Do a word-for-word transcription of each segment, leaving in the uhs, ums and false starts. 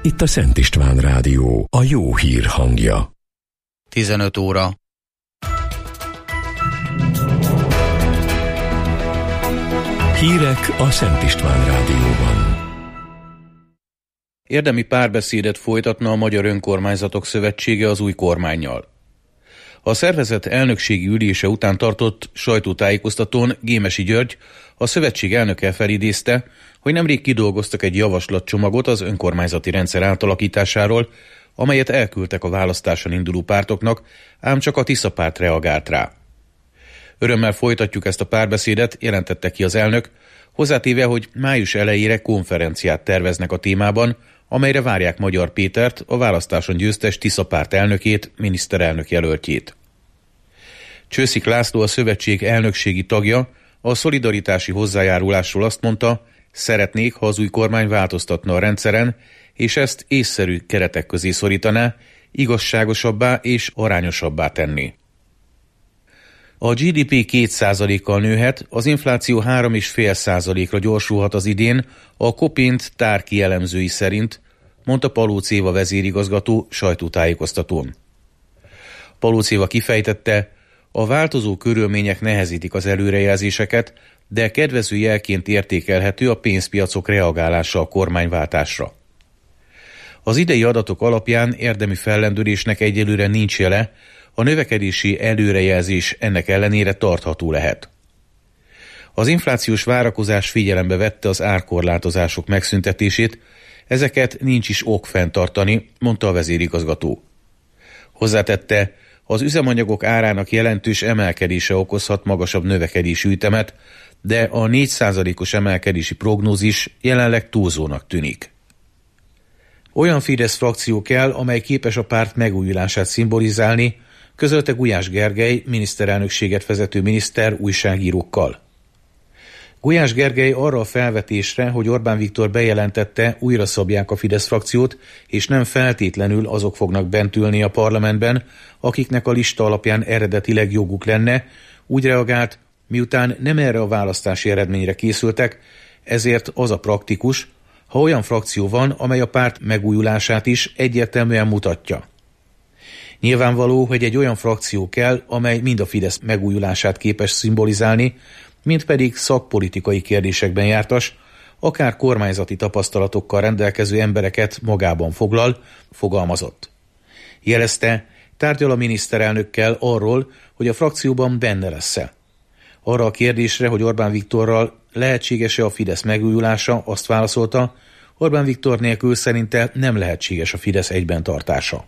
itt a Szent István Rádió, a jó hír hangja. tizenöt óra. Hírek a Szent István Rádióban. Érdemi párbeszédet folytatna a Magyar Önkormányzatok Szövetsége az új kormánnyal. A szervezet elnökségi ülése után tartott sajtótájékoztatón Gémesi György, a szövetség elnöke felidézte, hogy nemrég kidolgoztak egy javaslatcsomagot az önkormányzati rendszer átalakításáról, amelyet elküldtek a választáson induló pártoknak, ám csak a Tisza párt reagált rá. Örömmel folytatjuk ezt a párbeszédet, jelentette ki az elnök, hozzátéve, hogy május elejére konferenciát terveznek a témában, amelyre várják Magyar Pétert, a választáson győztes Tisza párt elnökét, miniszterelnök jelöltjét. Csőszik László, a szövetség elnökségi tagja, a szolidaritási hozzájárulásról azt mondta, szeretnék, ha az új kormány változtatna a rendszeren, és ezt észszerű keretek közé szorítaná, igazságosabbá és arányosabbá tenni. A gé dé pé két százalékkal nőhet, az infláció három egész öt százalékra gyorsulhat az idén, a Kopint tárki elemzői szerint, mondta Palóc Éva vezérigazgató sajtótájékoztatón. Palóc Éva kifejtette, a változó körülmények nehezítik az előrejelzéseket, de kedvező jelként értékelhető a pénzpiacok reagálása a kormányváltásra. Az idei adatok alapján érdemi fellendülésnek egyelőre nincs jele, a növekedési előrejelzés ennek ellenére tartható lehet. Az inflációs várakozás figyelembe vette az árkorlátozások megszüntetését, ezeket nincs is ok fenntartani, mondta a vezérigazgató. Hozzátette, az üzemanyagok árának jelentős emelkedése okozhat magasabb növekedési ütemet, de a négy százalékos emelkedési prognózis jelenleg túlzónak tűnik. Olyan Fidesz frakció kell, amely képes a párt megújulását szimbolizálni, közölte Gulyás Gergely, miniszterelnökséget vezető miniszter újságírókkal. Gulyás Gergely arra a felvetésre, hogy Orbán Viktor bejelentette, újra szabják a Fidesz frakciót, és nem feltétlenül azok fognak bent ülni a parlamentben, akiknek a lista alapján eredetileg joguk lenne, úgy reagált, miután nem erre a választási eredményre készültek, ezért az a praktikus, ha olyan frakció van, amely a párt megújulását is egyértelműen mutatja. Nyilvánvaló, hogy egy olyan frakció kell, amely mind a Fidesz megújulását képes szimbolizálni, mint pedig szakpolitikai kérdésekben jártas, akár kormányzati tapasztalatokkal rendelkező embereket magában foglal, fogalmazott. Jelezte, tárgyal a miniszterelnökkel arról, hogy a frakcióban benne lesz-e. Arra a kérdésre, hogy Orbán Viktorral lehetséges-e a Fidesz megújulása, azt válaszolta, Orbán Viktor nélkül szerinte nem lehetséges a Fidesz egyben tartása.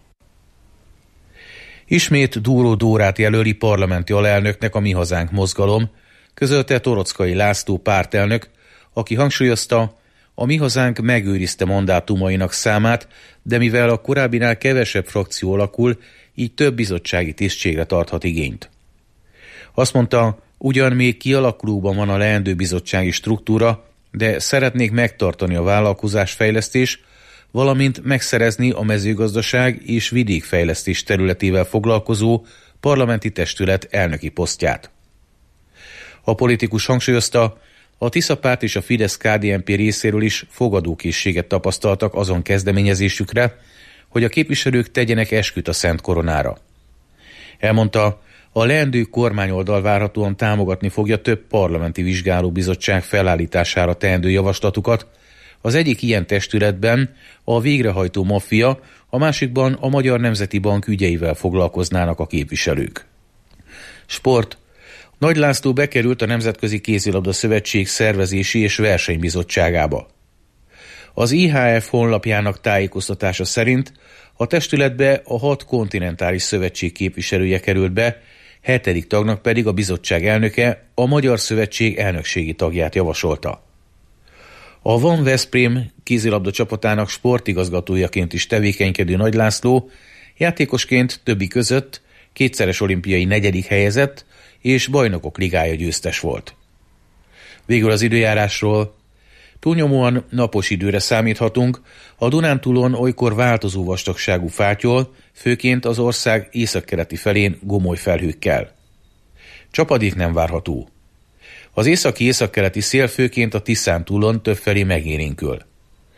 Ismét Dúró Dórát jelöli parlamenti alelnöknek a Mi Hazánk mozgalom, közölte Torockai László pártelnök, aki hangsúlyozta, a Mi Hazánk megőrizte mandátumainak számát, de mivel a korábbinál kevesebb frakció alakul, így több bizottsági tisztségre tarthat igényt. Azt mondta, ugyan még kialakulóban van a leendő bizottsági struktúra, de szeretnék megtartani a vállalkozásfejlesztés, valamint megszerezni a mezőgazdaság és vidékfejlesztés területével foglalkozó parlamenti testület elnöki posztját. A politikus hangsúlyozta, a Tisza párt és a Fidesz-ká dé en pé részéről is fogadókészséget tapasztaltak azon kezdeményezésükre, hogy a képviselők tegyenek esküt a Szent Koronára. Elmondta, a leendő kormányoldal várhatóan támogatni fogja több parlamenti vizsgálóbizottság felállítására teendő javaslatukat, az egyik ilyen testületben a végrehajtó maffia, a másikban a Magyar Nemzeti Bank ügyeivel foglalkoznának a képviselők. Sport. Nagy László bekerült a Nemzetközi Kézilabda Szövetség szervezési és versenybizottságába. Az i há ef honlapjának tájékoztatása szerint a testületbe a hat kontinentális szövetség képviselője került be, hetedik tagnak pedig a bizottság elnöke, a Magyar Szövetség elnökségi tagját javasolta. A Van Veszprém kézilabda csapatának sportigazgatójaként is tevékenykedő Nagy László játékosként többi között kétszeres olimpiai negyedik helyezett és bajnokok ligája győztes volt. Végül az időjárásról. Túlnyomóan napos időre számíthatunk, a Dunántúlon olykor változó vastagságú fátyol, főként az ország északkeleti felén gomoly felhőkkel. Csapadék nem várható. Az északi-északkeleti szél főként a Tiszántúlon többfelé megélénkül.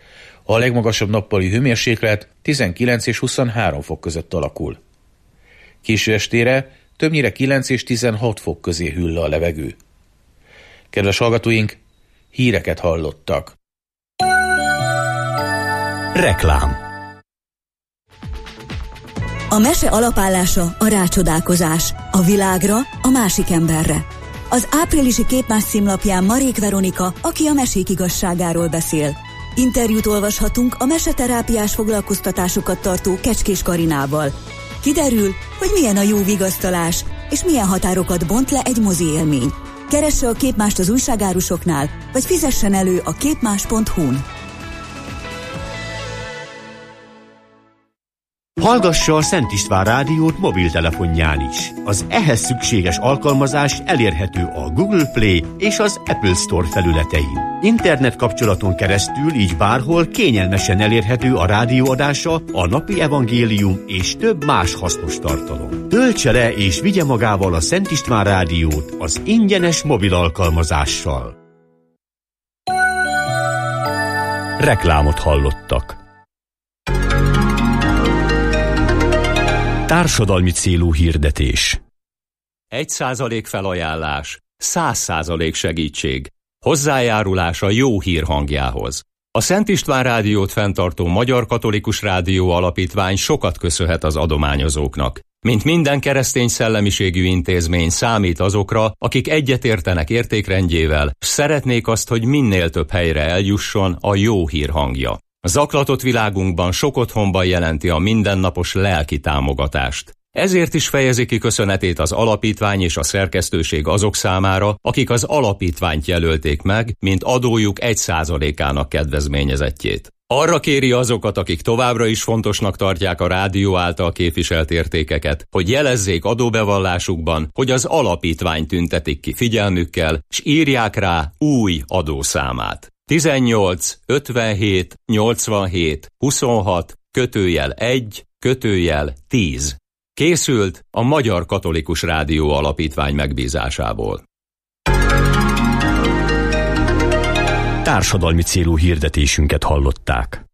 A legmagasabb nappali hőmérséklet tizenkilenc és huszonhárom fok között alakul. Késő estére többnyire kilenc és tizenhat fok közé hűl le a levegő. Kedves hallgatóink, híreket hallottak. Reklám. A mese alapállása a rácsodálkozás, a világra, a másik emberre. Az áprilisi Képmás címlapján Marék Veronika, aki a mesék igazságáról beszél. Interjút olvashatunk a meseterápiás foglalkoztatásokat tartó Kecskés Karinával. Kiderül, hogy milyen a jó vigasztalás, és milyen határokat bont le egy mozi élmény. Keresse a Képmást az újságárusoknál, vagy fizessen elő a képmás pont hu-n. Hallgassa a Szent István Rádiót mobiltelefonján is. Az ehhez szükséges alkalmazás elérhető a Google Play és az Apple Store felületein. Internet kapcsolaton keresztül így bárhol kényelmesen elérhető a rádióadása, a napi evangélium és több más hasznos tartalom. Töltse le és vigye magával a Szent István Rádiót az ingyenes mobil alkalmazással. Reklámot hallottak. Társadalmi célú hirdetés. Egy százalék felajánlás, száz százalék segítség. Hozzájárulás a jó hír hangjához. A Szent István Rádiót fenntartó Magyar Katolikus Rádió Alapítvány sokat köszönhet az adományozóknak. Mint minden keresztény szellemiségű intézmény számít azokra, akik egyetértenek értékrendjével, s szeretnék azt, hogy minél több helyre eljusson a jó hír hangja. A zaklatott világunkban sok otthonban jelenti a mindennapos lelki támogatást. Ezért is fejezi ki köszönetét az alapítvány és a szerkesztőség azok számára, akik az alapítványt jelölték meg, mint adójuk egy százalékának kedvezményezettjét. Arra kéri azokat, akik továbbra is fontosnak tartják a rádió által képviselt értékeket, hogy jelezzék adóbevallásukban, hogy az alapítvány tüntetik ki figyelmükkel, s írják rá új adószámát. tizennyolc ötvenhét nyolcvanhét huszonhat kötőjel egy kötőjel tíz. Készült a Magyar Katolikus Rádió Alapítvány megbízásából. Társadalmi célú hirdetésünket hallották.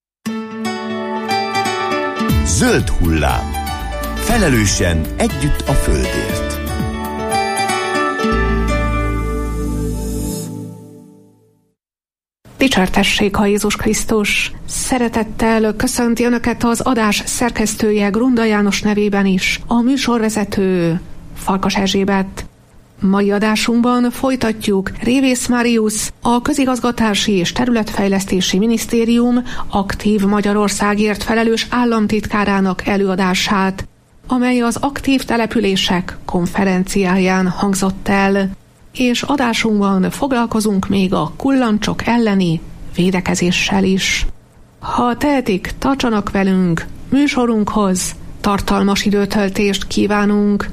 Zöld hullám. Felelősen együtt a földért. Dicsértessék a Jézus Krisztus! Szeretettel köszönti Önöket az adás szerkesztője Grunda János nevében is, a műsorvezető Farkas Erzsébet. Mai adásunkban folytatjuk Révész Máriusz, a Közigazgatási és Területfejlesztési Minisztérium aktív Magyarországért felelős államtitkárának előadását, amely az aktív települések konferenciáján hangzott el, és adásunkban foglalkozunk még a kullancsok elleni védekezéssel is. Ha tehetik, tartsanak velünk, műsorunkhoz tartalmas időtöltést kívánunk.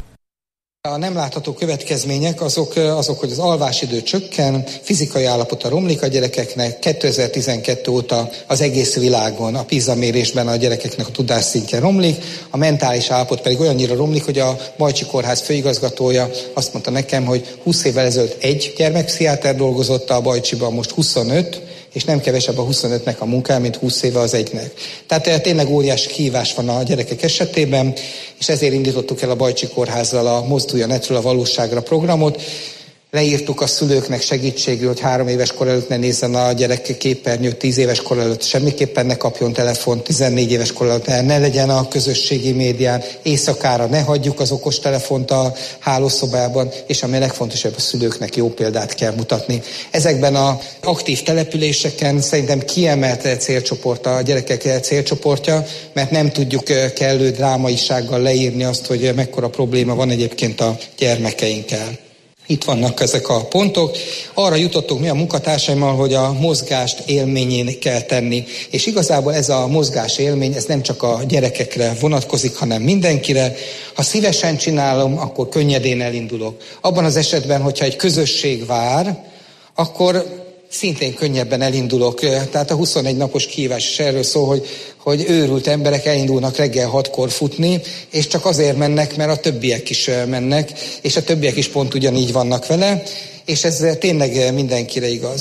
A nem látható következmények azok, azok, hogy az alvásidő csökken, fizikai állapota romlik a gyerekeknek. kétezer-tizenkettő óta az egész világon a PISA mérésben a gyerekeknek a tudásszintje romlik, a mentális állapot pedig olyannyira romlik, hogy a Bajcsi Kórház főigazgatója azt mondta nekem, hogy húsz évvel ezelőtt egy gyermekpszichiáter dolgozott a Bajcsiban, most huszonöt, és nem kevesebb a huszonötnek a munkája, mint húsz éve az egynek. Tehát tényleg óriási kihívás van a gyerekek esetében, és ezért indítottuk el a Bajcsi Kórházzal a Mozdulj a netről a valóságra programot. Leírtuk a szülőknek segítségül, hogy három éves kor előtt ne nézzen a gyerek képernyőt, tíz éves kor előtt semmiképpen ne kapjon telefont, tizennégy éves kor előtt ne legyen a közösségi médián, éjszakára ne hagyjuk az okostelefont a hálószobában, és ami legfontosabb, a szülőknek jó példát kell mutatni. Ezekben az aktív településeken szerintem kiemelt célcsoport a gyerekek célcsoportja, mert nem tudjuk kellő drámaisággal leírni azt, hogy mekkora probléma van egyébként a gyermekeinkkel. Itt vannak ezek a pontok. Arra jutottunk mi a munkatársaimmal, hogy a mozgást élményén kell tenni. És igazából ez a mozgás élmény, ez nem csak a gyerekekre vonatkozik, hanem mindenkire. Ha szívesen csinálom, akkor könnyedén elindulok. Abban az esetben, hogyha egy közösség vár, akkor szintén könnyebben elindulok. Tehát a huszonegy napos kihívás is erről szól, hogy, hogy őrült emberek elindulnak reggel hatkor futni, és csak azért mennek, mert a többiek is mennek, és a többiek is pont ugyanígy vannak vele, és ez tényleg mindenkire igaz.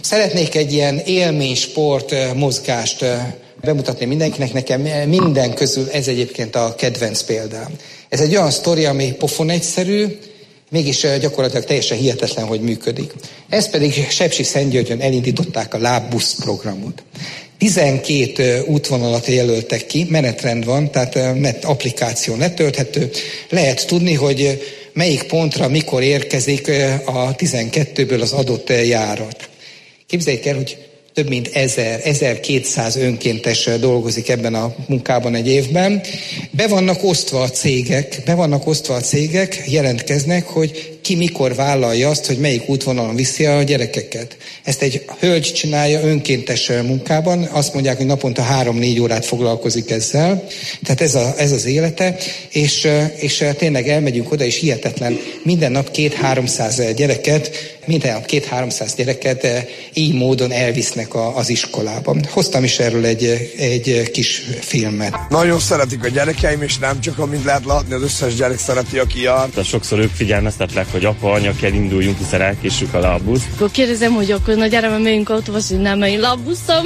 Szeretnék egy ilyen élménysport mozgást bemutatni mindenkinek, nekem minden közül ez egyébként a kedvenc példám. Ez egy olyan sztori, ami pofon egyszerű, mégis gyakorlatilag teljesen hihetetlen, hogy működik. Ez pedig Sepsiszentgyörgyön elindították a lábbusz programot. tizenkét útvonalat jelöltek ki, menetrend van, tehát net applikáció letölthető. Lehet tudni, hogy melyik pontra mikor érkezik a tizenkettőből az adott járat. Képzeljék el, hogy több mint ezer, ezerkétszáz önkéntes dolgozik ebben a munkában egy évben. Be vannak osztva a cégek, be vannak osztva a cégek, jelentkeznek, hogy ki mikor vállalja azt, hogy melyik útvonalon viszi a gyerekeket. Ezt egy hölgy csinálja önkéntes munkában, azt mondják, hogy naponta három-négy órát foglalkozik ezzel. Tehát ez, a, ez az élete, és, és tényleg elmegyünk oda, és hihetetlen, minden nap két-háromszáz gyereket, minden nap két-háromszáz gyereket így módon elvisznek a, az iskolában. Hoztam is erről egy, egy kis filmet. Nagyon szeretik a gyerekeim, és nem csak, amint lehet látni, az összes gyerek szereti, aki jár. Tehát sokszor ők figyelmeztetlek, hogy apa, anya, kell induljunk, hiszen elkéssük a lábbusz. Akkor kérdezem, hogy akkor na gyere, mert megyünk autóba, hogy nem menj lábbuszom.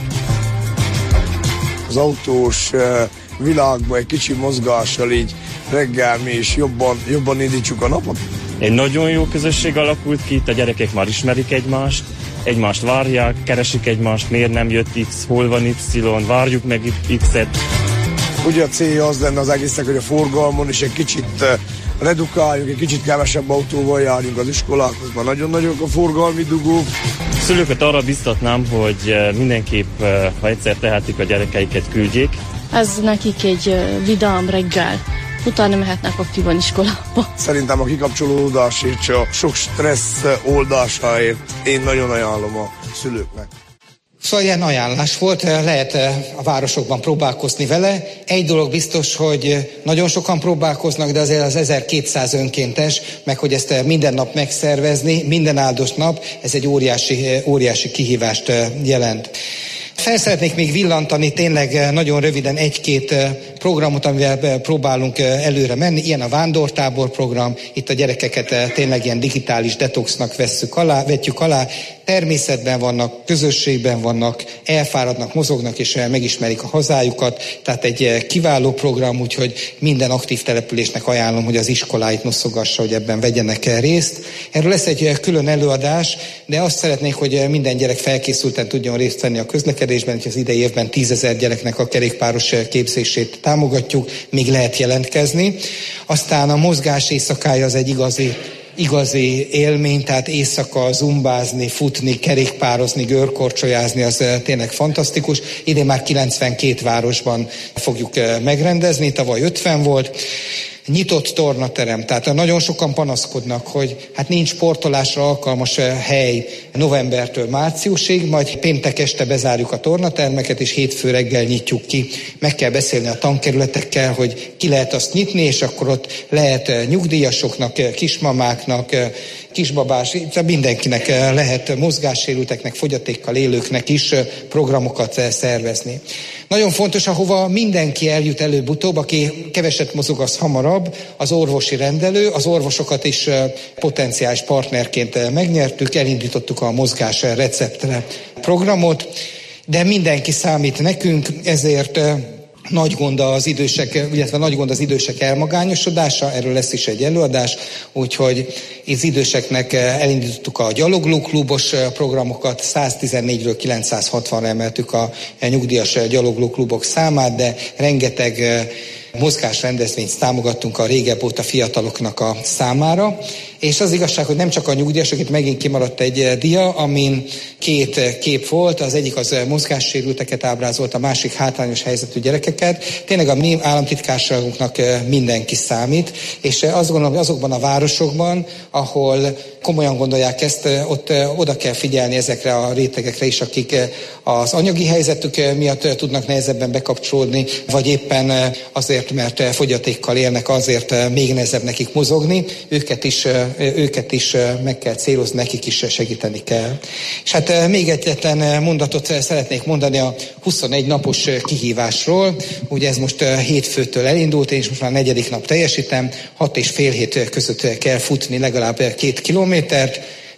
Az autós világban egy kicsi mozgással így reggel mi is jobban, jobban indítsuk a napot. Egy nagyon jó közösség alakult ki, itt a gyerekek már ismerik egymást, egymást várják, keresik egymást, miért nem jött X, hol van Y, várjuk meg X-et. Ugye a célja az lenne az egésznek, hogy a forgalmon is egy kicsit redukáljunk, egy kicsit kevesebb autóval járjunk az iskolákhoz, már nagyon nagyok a forgalmi dugók. Szülőket arra biztatnám, hogy mindenképp, ha egyszer tehetik, a gyerekeiket küldjék. Ez nekik egy vidám reggel. Utána mehetnek aktívan iskolába. Szerintem a kikapcsolódásért, a sok stressz oldásáért én nagyon ajánlom a szülőknek. Szóval ilyen ajánlás volt, lehet a városokban próbálkozni vele. Egy dolog biztos, hogy nagyon sokan próbálkoznak, de azért az ezerkétszáz önkéntes, meg hogy ezt minden nap megszervezni, minden áldott nap, ez egy óriási, óriási kihívást jelent. Fel szeretnék még villantani tényleg nagyon röviden egy-két programot, amivel próbálunk előre menni. Ilyen a vándortábor program, itt a gyerekeket tényleg ilyen digitális detoxnak vesszük alá, vetjük alá. Természetben vannak, közösségben vannak, elfáradnak, mozognak és megismerik a hazájukat. Tehát egy kiváló program, úgyhogy minden aktív településnek ajánlom, hogy az iskoláit noszogassa, hogy ebben vegyenek részt. Erről lesz egy külön előadás, de azt szeretnék, hogy minden gyerek felkészülten tudjon részt venni a közlekedésben, hogy az idei évben tízezer gyereknek a kerékpáros képzését támogatjuk, még lehet jelentkezni. Aztán a mozgás éjszakája az egy igazi igazi élmény, tehát éjszaka zumbázni, futni, kerékpározni, görkorcsolyázni, az tényleg fantasztikus. Idén már kilencvenkét városban fogjuk megrendezni, tavaly ötven volt. Nyitott tornaterem, tehát nagyon sokan panaszkodnak, hogy hát nincs sportolásra alkalmas hely novembertől márciusig, majd péntek este bezárjuk a tornatermeket, és hétfő reggel nyitjuk ki. Meg kell beszélni a tankerületekkel, hogy ki lehet azt nyitni, és akkor ott lehet nyugdíjasoknak, kismamáknak, kisbabás, mindenkinek lehet, mozgássérülteknek, fogyatékkal élőknek is programokat szervezni. Nagyon fontos, ahova mindenki eljut előbb-utóbb, aki keveset mozog, az hamarabb, az orvosi rendelő, az orvosokat is potenciális partnerként megnyertük, elindítottuk a mozgás receptre programot, de mindenki számít nekünk, ezért nagy gond az idősek, illetve nagy gond az idősek elmagányosodása, erről lesz is egy előadás, úgyhogy az időseknek elindítottuk a gyaloglóklubos programokat, száztizennégyről kilencszázhatvanra emeltük a nyugdíjas gyaloglóklubok számát, de rengeteg mozgásrendezvényt támogattunk a régebb óta fiataloknak a számára, és az igazság, hogy nem csak a nyugdíjasok, itt megint kimaradt egy dia, amin két kép volt, az egyik az mozgássérülteket ábrázolt, a másik hátrányos helyzetű gyerekeket. Tényleg a mi államtitkárságunknak mindenki számít, és azt gondolom, hogy azokban a városokban, ahol komolyan gondolják ezt, ott oda kell figyelni ezekre a rétegekre is, akik az anyagi helyzetük miatt tudnak nehezebben bekapcsolódni, vagy éppen azért, mert fogyatékkal élnek, azért még nehezebb nekik mozogni, őket is, őket is meg kell célozni, nekik is segíteni kell. És hát még egyetlen mondatot szeretnék mondani a huszonegy napos kihívásról. Ugye ez most hétfőtől elindult, és most már a negyedik nap teljesítem, hat és fél hét között kell futni legalább két kilométert.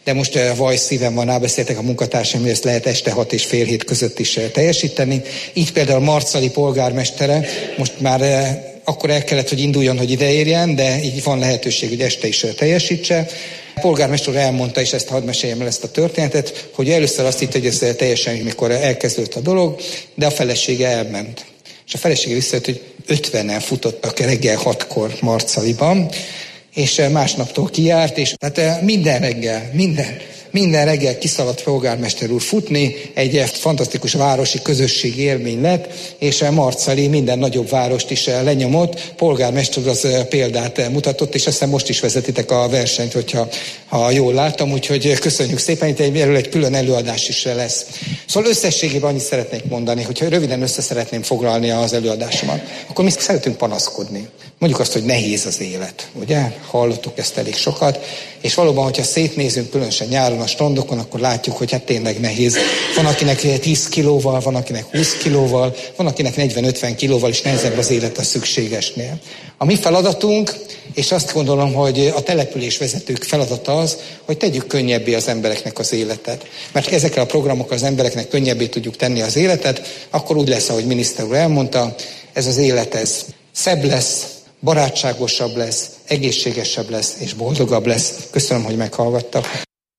de most vaj szívem van, rábeszéltek a munkatársaim, hogy ezt lehet este hat és fél hét között is teljesíteni. Így például Marcali polgármestere most már akkor el kellett, hogy induljon, hogy ide érjen, de így van lehetőség, hogy este is teljesítse. A polgármester úr elmondta, és ezt hadd meséljem el ezt a történetet, hogy először azt hitt, hogy ez teljesen, mikor elkezdődött a dolog, de a felesége elment. És a felesége visszajött, hogy ötvenen futottak reggel hatkor Marcaliban, és másnaptól kijárt, és tehát minden reggel, minden, minden reggel kiszaladt polgármester úr futni, egy fantasztikus városi közösségi élmény lett, és Marcali minden nagyobb várost is lenyomott, polgármester úr az példát mutatott, és aztán most is vezetitek a versenyt, hogyha ha jól láttam, úgyhogy köszönjük szépen, itt erről egy külön előadás is lesz. Szóval összességében annyit szeretnék mondani, hogyha röviden össze szeretném foglalni az előadásomat, akkor mi szeretünk panaszkodni. Mondjuk azt, hogy nehéz az élet, ugye? Hallottuk ezt elég sokat, és valóban, hogyha szétnézünk, különösen nyáron a strandokon, akkor látjuk, hogy hát tényleg nehéz. Van akinek tíz kilóval, van akinek húsz kilóval, van akinek negyven-ötven kilóval is nehezebb az élet a szükségesnél. A mi feladatunk, és azt gondolom, hogy a településvezetők feladata az, hogy tegyük könnyebbé az embereknek az életet. Mert ezekkel a programokkal az embereknek könnyebbé tudjuk tenni az életet, akkor úgy lesz, ahogy miniszter úr elmondta, ez az élet ez szebb lesz, barátságosabb lesz, egészségesebb lesz és boldogabb lesz. Köszönöm, hogy meghallgattak.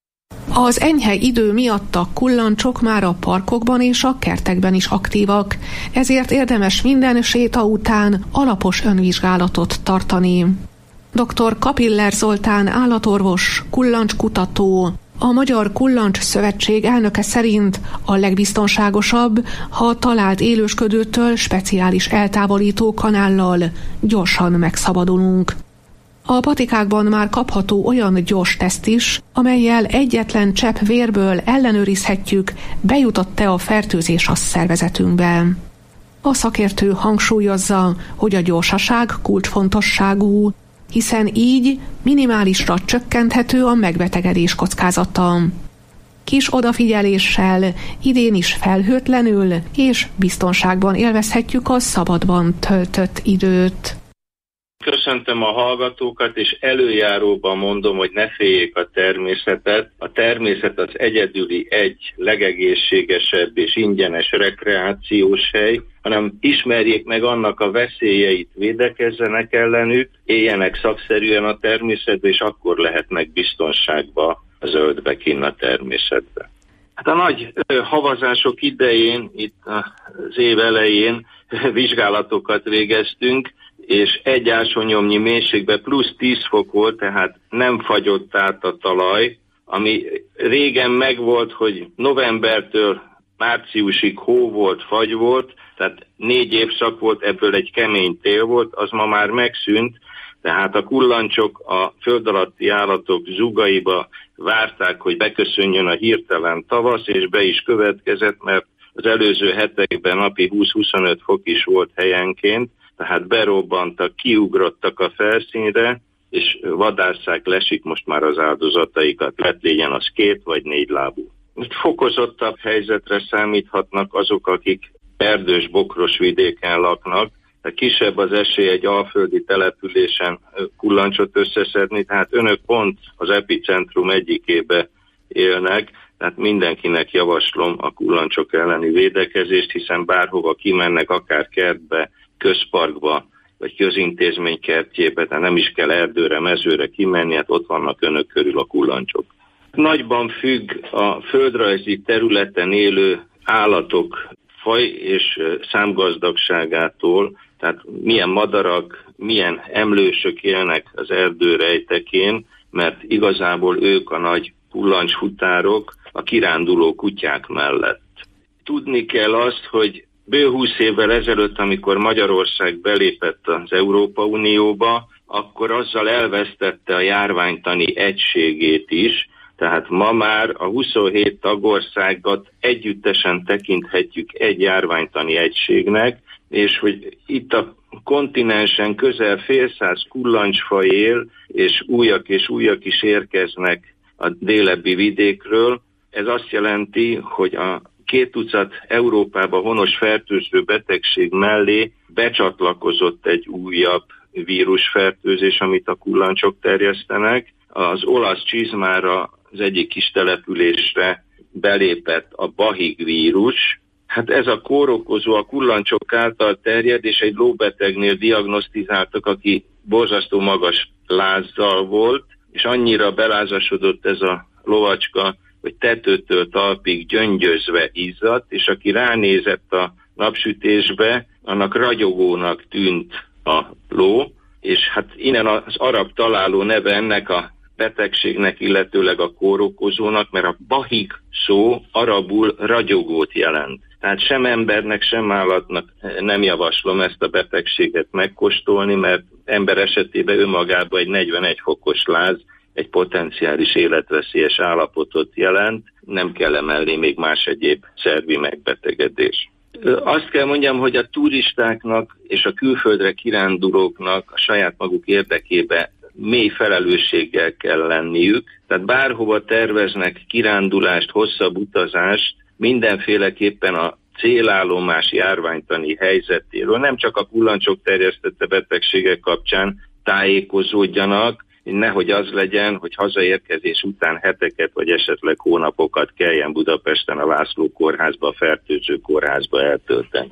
Az enyhe idő miatt a kullancsok már a parkokban és a kertekben is aktívak, ezért érdemes minden séta után alapos önvizsgálatot tartani. doktor Kapiller Zoltán állatorvos, kullancskutató, a Magyar Kullancs Szövetség elnöke szerint a legbiztonságosabb, ha a talált élősködőtől speciális eltávolító kanállal gyorsan megszabadulunk. A patikákban már kapható olyan gyors teszt is, amellyel egyetlen csepp vérből ellenőrizhetjük, bejutott-e a fertőzés a szervezetünkbe. A szakértő hangsúlyozza, hogy a gyorsaság kulcsfontosságú, hiszen így minimálisra csökkenthető a megbetegedés kockázata. Kis odafigyeléssel, idén is felhőtlenül és biztonságban élvezhetjük a szabadban töltött időt. Köszöntöm a hallgatókat, és előjáróban mondom, hogy ne féljék a természetet. A természet az egyedüli egy legegészségesebb és ingyenes rekreációs hely, hanem ismerjék meg annak a veszélyeit, védekezzenek ellenük, éljenek szakszerűen a természetbe, és akkor lehetnek biztonságba a zöldbe kinn a természetbe. Hát a nagy ö, havazások idején, itt az év elején vizsgálatokat végeztünk, és egy ásonyomnyi mélységben plusz tíz fok volt, tehát nem fagyott át a talaj, ami régen megvolt, hogy novembertől márciusig hó volt, fagy volt, tehát négy évszak volt, ebből egy kemény tél volt, az ma már megszűnt, tehát a kullancsok a föld alatti állatok zugaiba várták, hogy beköszönjön a hirtelen tavasz, és be is következett, mert az előző hetekben napi húsz-huszonöt fok is volt helyenként, tehát berobbantak, kiugrottak a felszínre, és vadásszák, lesik most már az áldozataikat, lett legyen az két vagy négy lábú. Fokozottabb helyzetre számíthatnak azok, akik erdős, bokros vidéken laknak, tehát kisebb az esély egy alföldi településen kullancsot összeszedni, tehát önök pont az epicentrum egyikébe élnek, tehát mindenkinek javaslom a kullancsok elleni védekezést, hiszen bárhova kimennek, akár kertbe, közparkba, vagy közintézmény kertjébe, tehát nem is kell erdőre, mezőre kimenni, hát ott vannak önök körül a kullancsok. Nagyban függ a földrajzi területen élő állatok faj és számgazdagságától, tehát milyen madarak, milyen emlősök élnek az erdő rejtekén, mert igazából ők a nagy kullancsfutárok a kiránduló kutyák mellett. Tudni kell azt, hogy bő húsz évvel ezelőtt, amikor Magyarország belépett az Európa Unióba, akkor azzal elvesztette a járványtani egységét is, tehát ma már a huszonhét tagországot együttesen tekinthetjük egy járványtani egységnek, és hogy itt a kontinensen közel félszáz kullancsfaj él, és újak és újak is érkeznek a délebbi vidékről. Ez azt jelenti, hogy a két tucat Európába honos fertőző betegség mellé becsatlakozott egy újabb vírusfertőzés, amit a kullancsok terjesztenek. Az olasz csizmára az egyik kis településre belépett a bahig vírus. Hát ez a kórokozó a kullancsok által terjed, és egy lóbetegnél diagnosztizáltak, aki borzasztó magas lázzal volt, és annyira belázasodott ez a lovacska, hogy tetőtől talpig gyöngyözve izzadt, és aki ránézett a napsütésbe, annak ragyogónak tűnt a ló, és hát innen az arab találó neve ennek a betegségnek, illetőleg a kórokozónak, mert a bahig szó arabul ragyogót jelent. Tehát sem embernek, sem állatnak nem javaslom ezt a betegséget megkóstolni, mert ember esetében önmagában egy negyvenegy fokos láz egy potenciális életveszélyes állapotot jelent, nem kell emellé még más egyéb szervi megbetegedés. Azt kell mondjam, hogy a turistáknak és a külföldre kirándulóknak a saját maguk érdekében mély felelősséggel kell lenniük. Tehát bárhova terveznek kirándulást, hosszabb utazást, mindenféleképpen a célállomás járványtani helyzetéről, nem csak a kullancsok terjesztette betegségek kapcsán tájékozódjanak, nehogy az legyen, hogy hazaérkezés után heteket vagy esetleg hónapokat kelljen Budapesten a László kórházba, a fertőző kórházba eltölteni.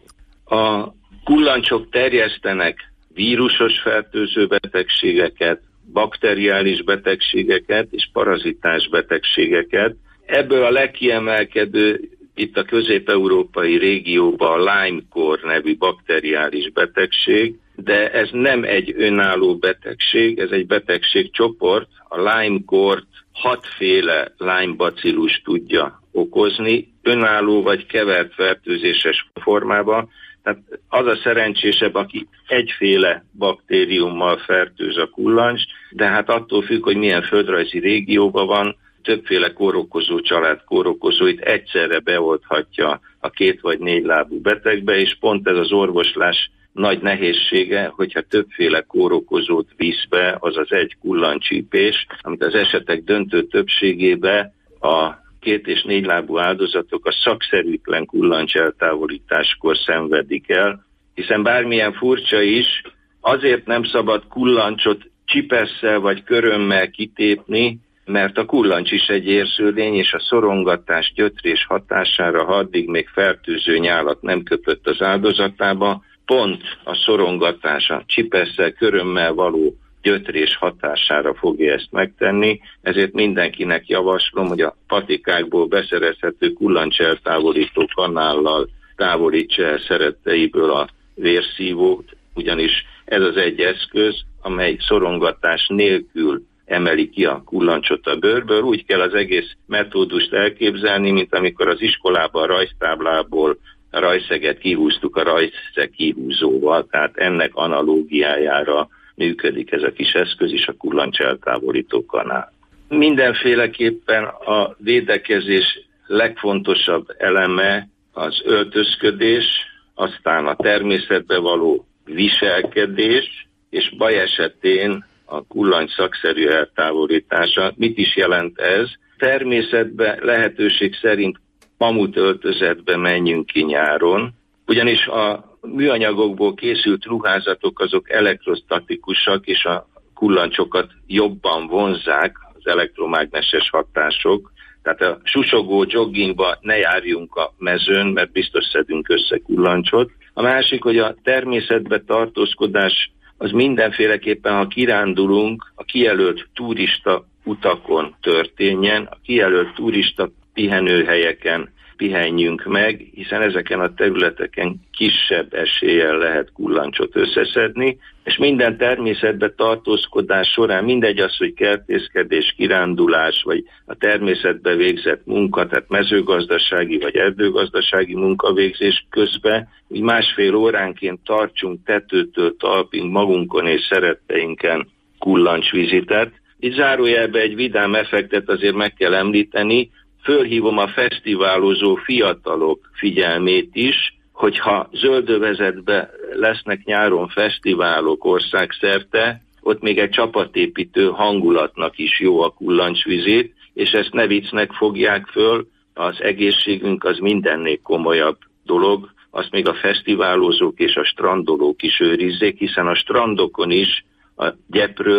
A kullancsok terjesztenek vírusos fertőző betegségeket, bakteriális betegségeket és parazitás betegségeket. Ebből a legkiemelkedő itt a közép-európai régióban a Lyme-kór nevű bakteriális betegség, de ez nem egy önálló betegség, ez egy betegségcsoport. A Lyme-kórt hatféle Lyme-bacillus tudja okozni, önálló vagy kevert fertőzéses formában. Tehát az a szerencsésebb, aki egyféle baktériummal fertőz a kullancs, de hát attól függ, hogy milyen földrajzi régióban van, többféle kórokozó család kórokozóit egyszerre beolthatja a két vagy négy lábú betegbe, és pont ez az orvoslás nagy nehézsége, hogyha többféle kórokozót visz be, azaz egy kullancsípés, amit az esetek döntő többségében a két és négy lábú áldozatok a szakszerűtlen kullancs eltávolításkor szenvedik el, hiszen bármilyen furcsa is, azért nem szabad kullancsot csipesszel vagy körömmel kitépni, mert a kullancs is egy érzőlény, és a szorongatás, gyötrés hatására, ha addig még fertőző nyálat nem köpött az áldozatába, pont a szorongatás, a csipesszel, körömmel való gyötrés hatására fogja ezt megtenni, ezért mindenkinek javaslom, hogy a patikákból beszerezhető kullancs eltávolító kanállal távolítsa el szeretteiből a vérszívót, ugyanis ez az egy eszköz, amely szorongatás nélkül emeli ki a kullancsot a bőrből. Úgy kell az egész metódust elképzelni, mint amikor az iskolában a rajztáblából a rajszeget kihúztuk a rajszeg kihúzóval, tehát ennek analógiájára működik ez a kis eszköz is, a kullancs eltávolító kanál. Mindenféleképpen a védekezés legfontosabb eleme az öltözködés, aztán a természetbe való viselkedés, és baj esetén a kullancs szakszerű eltávolítása. Mit is jelent ez? Természetbe lehetőség szerint mamut öltözetbe menjünk ki nyáron, ugyanis a műanyagokból készült ruházatok azok elektrostatikusak, és a kullancsokat jobban vonzzák az elektromágneses hatások. Tehát a susogó joggingba ne járjunk a mezőn, mert biztos szedünk össze kullancsot. A másik, hogy a természetbe tartózkodás az mindenféleképpen, ha kirándulunk, a kijelölt turista utakon történjen, a kijelölt turista pihenőhelyeken pihenjünk meg, hiszen ezeken a területeken kisebb eséllyel lehet kullancsot összeszedni, és minden természetbe tartózkodás során, mindegy az, hogy kertészkedés, kirándulás, vagy a természetbe végzett munka, tehát mezőgazdasági vagy erdőgazdasági munkavégzés közben, úgy másfél óránként tartsunk tetőtől talpig magunkon és szeretteinken kullancsvizitet. Itt zárójelben egy vidám effektet azért meg kell említeni, fölhívom a fesztiválozó fiatalok figyelmét is, hogyha zöldövezetben lesznek nyáron fesztiválok országszerte, ott még egy csapatépítő hangulatnak is jó a kullancsvizit, és ezt ne viccnek fogják föl, az egészségünk az mindennél komolyabb dolog, azt még a fesztiválozók és a strandolók is őrizzék, hiszen a strandokon is a gyepről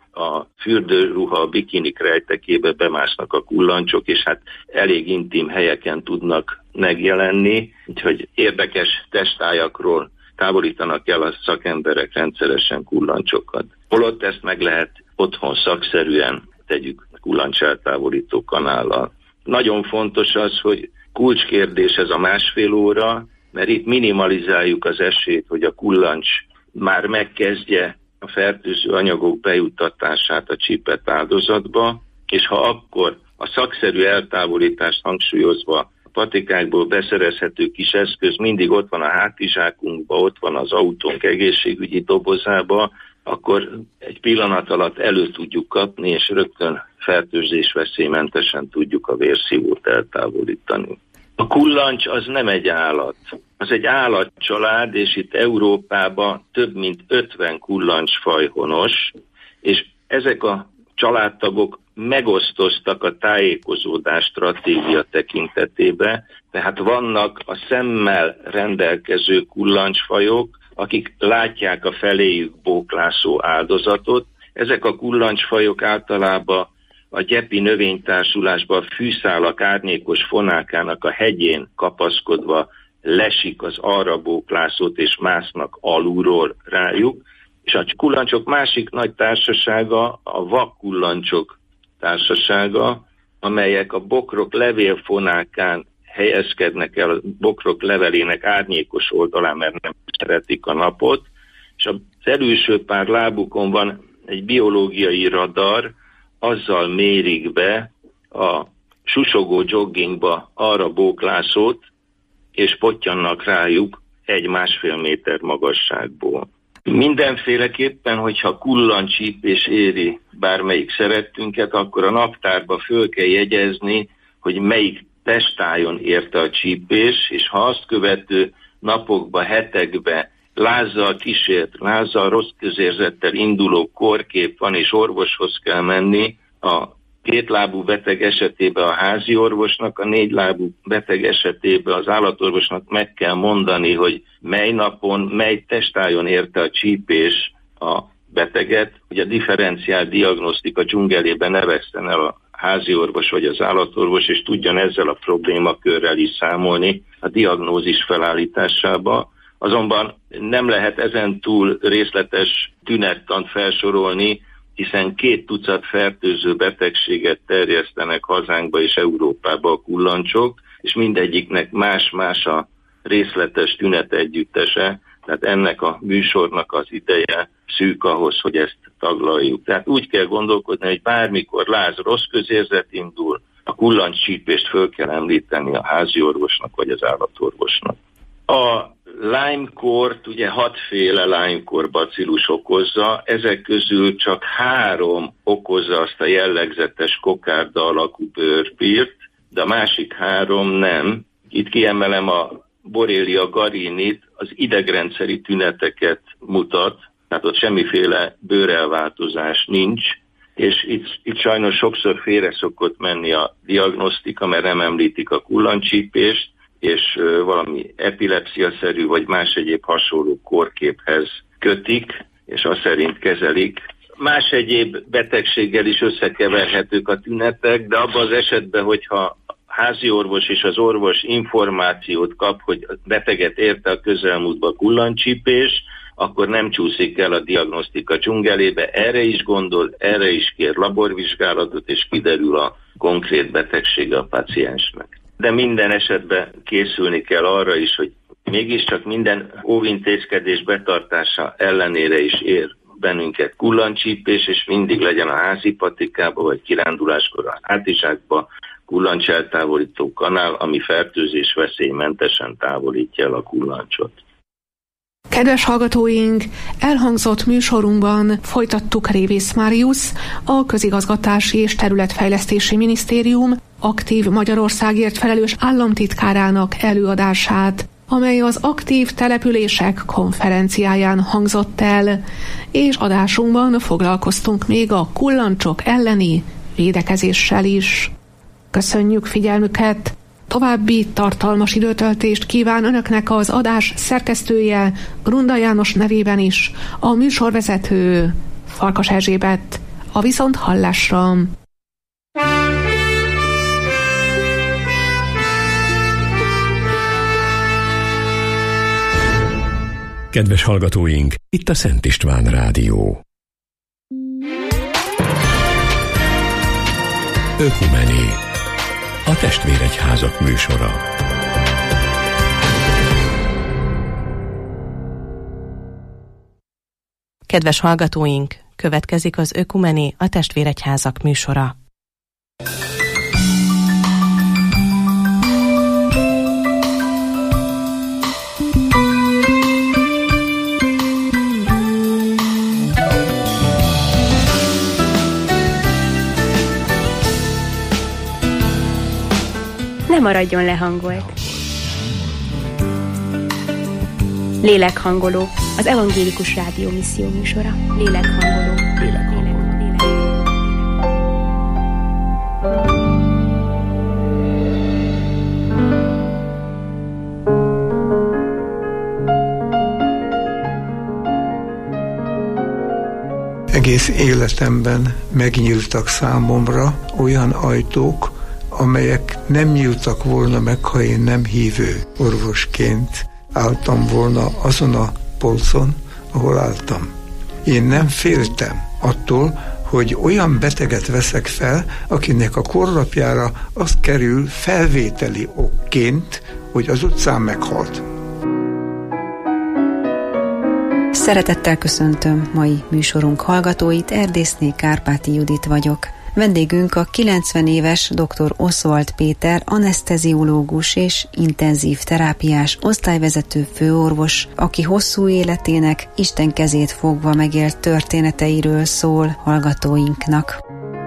a fürdőruha, a bikinik rejtekébe bemásznak a kullancsok, és hát elég intim helyeken tudnak megjelenni, úgyhogy érdekes testályakról távolítanak el a szakemberek rendszeresen kullancsokat. Holott ezt meg lehet otthon szakszerűen, tegyük kullancs eltávolító kanállal. Nagyon fontos az, hogy kulcskérdés ez a másfél óra, mert itt minimalizáljuk az esélyt, hogy a kullancs már megkezdje a fertőző anyagok bejuttatását a csípett áldozatba, és ha akkor a szakszerű eltávolítást hangsúlyozva a patikákból beszerezhető kis eszköz mindig ott van a hátizsákunkban, ott van az autónk egészségügyi dobozába, akkor egy pillanat alatt elő tudjuk kapni, és rögtön fertőzésveszélymentesen tudjuk a vérszívót eltávolítani. A kullancs az nem egy állat, az egy állatcsalád, és itt Európában több mint ötven kullancsfaj honos, és ezek a családtagok megosztoztak a tájékozódás stratégia tekintetében, tehát vannak a szemmel rendelkező kullancsfajok, akik látják a feléjük bóklászó áldozatot. Ezek a kullancsfajok általában a gyepi növénytársulásban a fűszálak árnyékos fonákának a hegyén kapaszkodva lesik az arra bóklászót és másznak alulról rájuk, és a kullancsok másik nagy társasága a vakkullancsok társasága, amelyek a bokrok levélfonákán helyezkednek el a bokrok levelének árnyékos oldalán, mert nem szeretik a napot, és az előső pár lábukon van egy biológiai radar, azzal mérik be a susogó joggingba arra bóklászót, és pottyannak rájuk egy-másfél méter magasságból. Mindenféleképpen, hogyha kullancsípés éri bármelyik szerettünket, akkor a naptárba föl kell jegyezni, hogy melyik testájon érte a csípés, és ha azt követő napokba, hetekbe lázzal kísért, lázzal rossz közérzettel induló kórkép van, és orvoshoz kell menni, a kétlábú beteg esetében a házi orvosnak, a négylábú beteg esetében az állatorvosnak meg kell mondani, hogy mely napon, mely testájon érte a csípés a beteget, hogy a differenciált diagnosztika dzsungelében ne veszten el a házi orvos vagy az állatorvos, és tudjon ezzel a problémakörrel is számolni a diagnózis felállításába. Azonban nem lehet ezen túl részletes tünettant felsorolni, hiszen két tucat fertőző betegséget terjesztenek hazánkba és Európába a kullancsok, és mindegyiknek más-más a részletes tünet együttese, tehát ennek a műsornak az ideje szűk ahhoz, hogy ezt taglaljuk. Tehát úgy kell gondolkodni, hogy bármikor láz, rossz közérzet indul, a kullancscsípést föl kell említeni a házi orvosnak vagy az állatorvosnak. A Lyme-kort, ugye hatféle Lyme-kor bacillus okozza, ezek közül csak három okozza azt a jellegzetes kokárda alakú bőrpírt, de a másik három nem. Itt kiemelem a Borrelia garinit, az idegrendszeri tüneteket mutat, tehát ott semmiféle bőrelváltozás nincs, és itt, itt sajnos sokszor félre szokott menni a diagnosztika, mert nem említik a kullancsípést, és valami epilepsziaszerű vagy más egyéb hasonló kórképhez kötik, és azt szerint kezelik. Más egyéb betegséggel is összekeverhetők a tünetek, de abban az esetben, hogyha a házi orvos és az orvos információt kap, hogy a beteget érte a közelmúltba kullancsípés, akkor nem csúszik el a diagnosztika dzsungelébe, erre is gondol, erre is kér laborvizsgálatot, és kiderül a konkrét betegsége a páciensnek. De minden esetben készülni kell arra is, hogy mégiscsak minden óvintézkedés betartása ellenére is ér bennünket kullancsípés, és mindig legyen a házi patikába, vagy kiránduláskor a hátizsákba kullancs eltávolító kanál, ami fertőzés veszélymentesen távolítja el a kullancsot. Kedves hallgatóink, elhangzott műsorunkban folytattuk Révész Máriusz, a Közigazgatási és Területfejlesztési Minisztérium aktív Magyarországért felelős államtitkárának előadását, amely az aktív települések konferenciáján hangzott el, és adásunkban foglalkoztunk még a kullancsok elleni védekezéssel is. Köszönjük figyelmüket! További tartalmas időtöltést kíván Önöknek az adás szerkesztője, Grunda János nevében is, a műsorvezető Farkas Erzsébet. A viszonthallásra. Kedves hallgatóink, itt a Szent István Rádió. Ökumené, a testvéregyházak műsora. Kedves hallgatóink, következik az Ökumené, a testvéregyházak műsora. Ne maradjon lehangolt. Lélekhangoló, az evangélikus rádió misszió műsora. Lélekhangoló. Lélekhangoló. Egész életemben megnyíltak számomra olyan ajtók, amelyek nem nyíltak volna meg, ha én nem hívő orvosként álltam volna azon a polcon, ahol álltam. Én nem féltem attól, hogy olyan beteget veszek fel, akinek a korlapjára az kerül felvételi okként, hogy az utcán meghalt. Szeretettel köszöntöm mai műsorunk hallgatóit, Erdészné Kárpáti Judit vagyok. Vendégünk a kilencven éves dr. Oswald Péter, aneszteziológus és intenzív terápiás osztályvezető főorvos, aki hosszú életének Isten kezét fogva megélt történeteiről szól hallgatóinknak.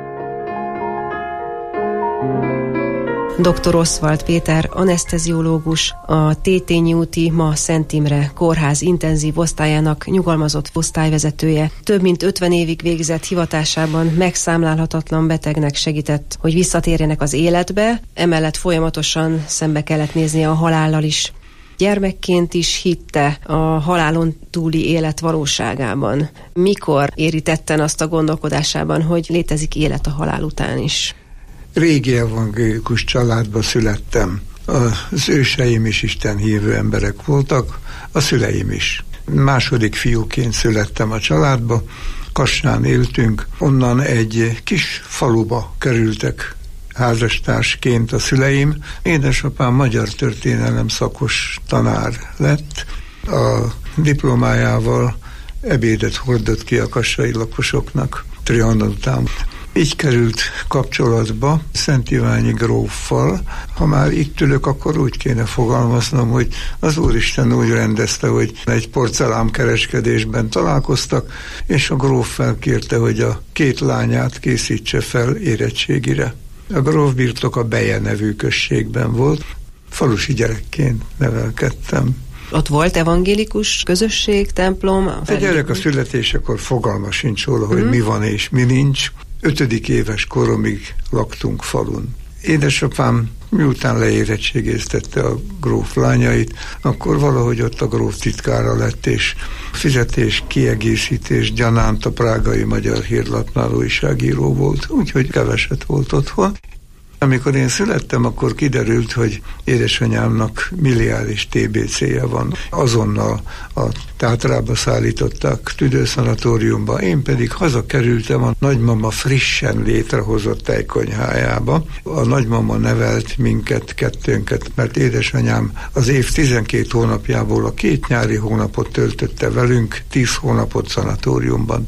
doktor Oswald Péter, aneszteziológus, a Tétényi úti ma Szent Imre kórház intenzív osztályának nyugalmazott osztályvezetője. Több mint ötven évig végzett hivatásában megszámlálhatatlan betegnek segített, hogy visszatérjenek az életbe, emellett folyamatosan szembe kellett néznie a halállal is. Gyermekként is hitte a halálon túli élet valóságában. Mikor éri tetten azt a gondolkodásában, hogy létezik élet a halál után is? Régi evangélikus családba születtem. Az őseim is istenhívő emberek voltak, a szüleim is. Második fiúként születtem a családba, Kassán éltünk, onnan egy kis faluba kerültek házastársként a szüleim. Édesapám magyar történelem szakos tanár lett, a diplomájával ebédet hordott ki a kassai lakosoknak Trianon után. Így került kapcsolatba Szent Iványi gróffal. Ha már itt ülök, akkor úgy kéne fogalmaznom, hogy az Úristen úgy rendezte, hogy egy porcelánkereskedésben találkoztak, és a gróf felkérte, hogy a két lányát készítse fel érettségire. A gróf birtok a Beje nevű községben volt. Falusi gyerekként nevelkedtem. Ott volt evangélikus közösség, templom? A gyerek a születésekor fogalma sincs róla, hogy mm. mi van és mi nincs. Ötödik éves koromig laktunk falun. Édesapám miután leérettségéztette a gróf lányait, akkor valahogy ott a gróf titkára lett, és fizetés, kiegészítés gyanánt a prágai Magyar Hírlapnál újságíró volt, úgyhogy keveset volt otthon. Amikor én születtem, akkor kiderült, hogy édesanyámnak milliáris té bé cé-je van. Azonnal a Tátrába szállították tüdőszanatóriumba, én pedig hazakerültem a nagymama frissen létrehozott tejkonyhájába. A nagymama nevelt minket, kettőnket, mert édesanyám az év tizenkét hónapjából a két nyári hónapot töltötte velünk, tíz hónapot szanatóriumban.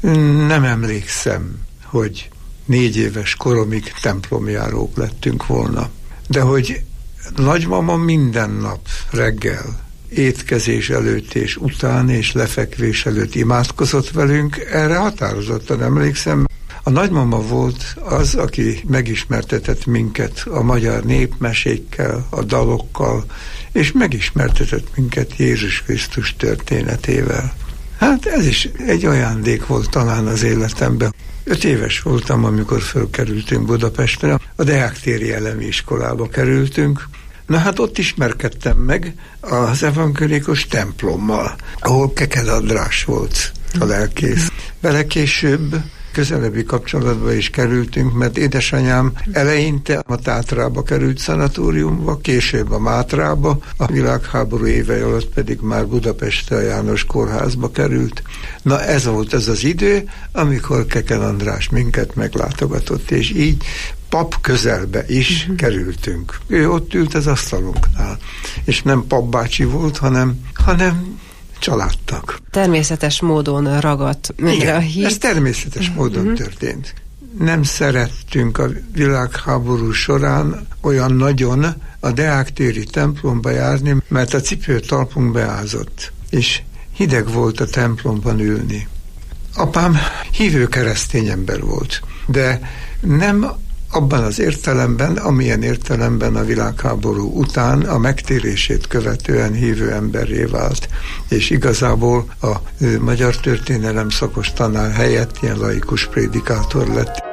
Nem emlékszem, hogy négy éves koromig templomjárók lettünk volna. De hogy nagymama minden nap reggel, étkezés előtt és után és lefekvés előtt imádkozott velünk, erre határozottan emlékszem. A nagymama volt az, aki megismertetett minket a magyar népmesékkel, a dalokkal, és megismertetett minket Jézus Krisztus történetével. Hát ez is egy ajándék volt talán az életemben. Öt éves voltam, amikor fölkerültünk Budapestre, a Deák-téri elemi iskolába kerültünk. Na hát ott ismerkedtem meg az evangélikus templommal, ahol Keked András volt a lelkész. Vele később közelebbi kapcsolatba is kerültünk, mert édesanyám eleinte a Tátrába került szanatóriumba, később a Mátrába, a világháború évei alatt pedig már Budapesten a János Kórházba került. Na ez volt ez az idő, amikor Keken András minket meglátogatott, és így pap közelbe is uh-huh. kerültünk. Ő ott ült az asztalunknál, és nem papbácsi volt, hanem, hanem családtag. Természetes módon ragadt Igen, a híd. Ez természetes módon uh-huh. történt. Nem szerettünk a világháború során olyan nagyon a Deák-téri templomba járni, mert a cipőtalpunk beázott, és hideg volt a templomban ülni. Apám hívő keresztény ember volt, de nem abban az értelemben, amilyen értelemben a világháború után a megtérését követően hívő emberré vált, és igazából a magyar történelem szakos tanár helyett ilyen laikus prédikátor lett.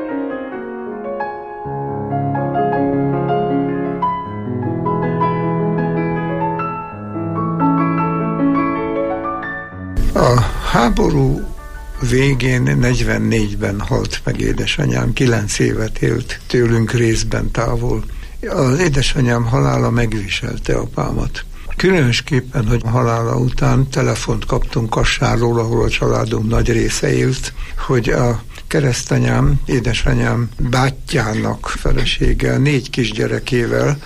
A háború végén negyvennégyben halt meg édesanyám, kilenc évet élt tőlünk részben távol. Az édesanyám halála megviselte apámat. Különösképpen, hogy a halála után telefont kaptunk Kassáról, ahol a családunk nagy része élt, hogy a keresztanyám, édesanyám bátyjának felesége négy kisgyerekével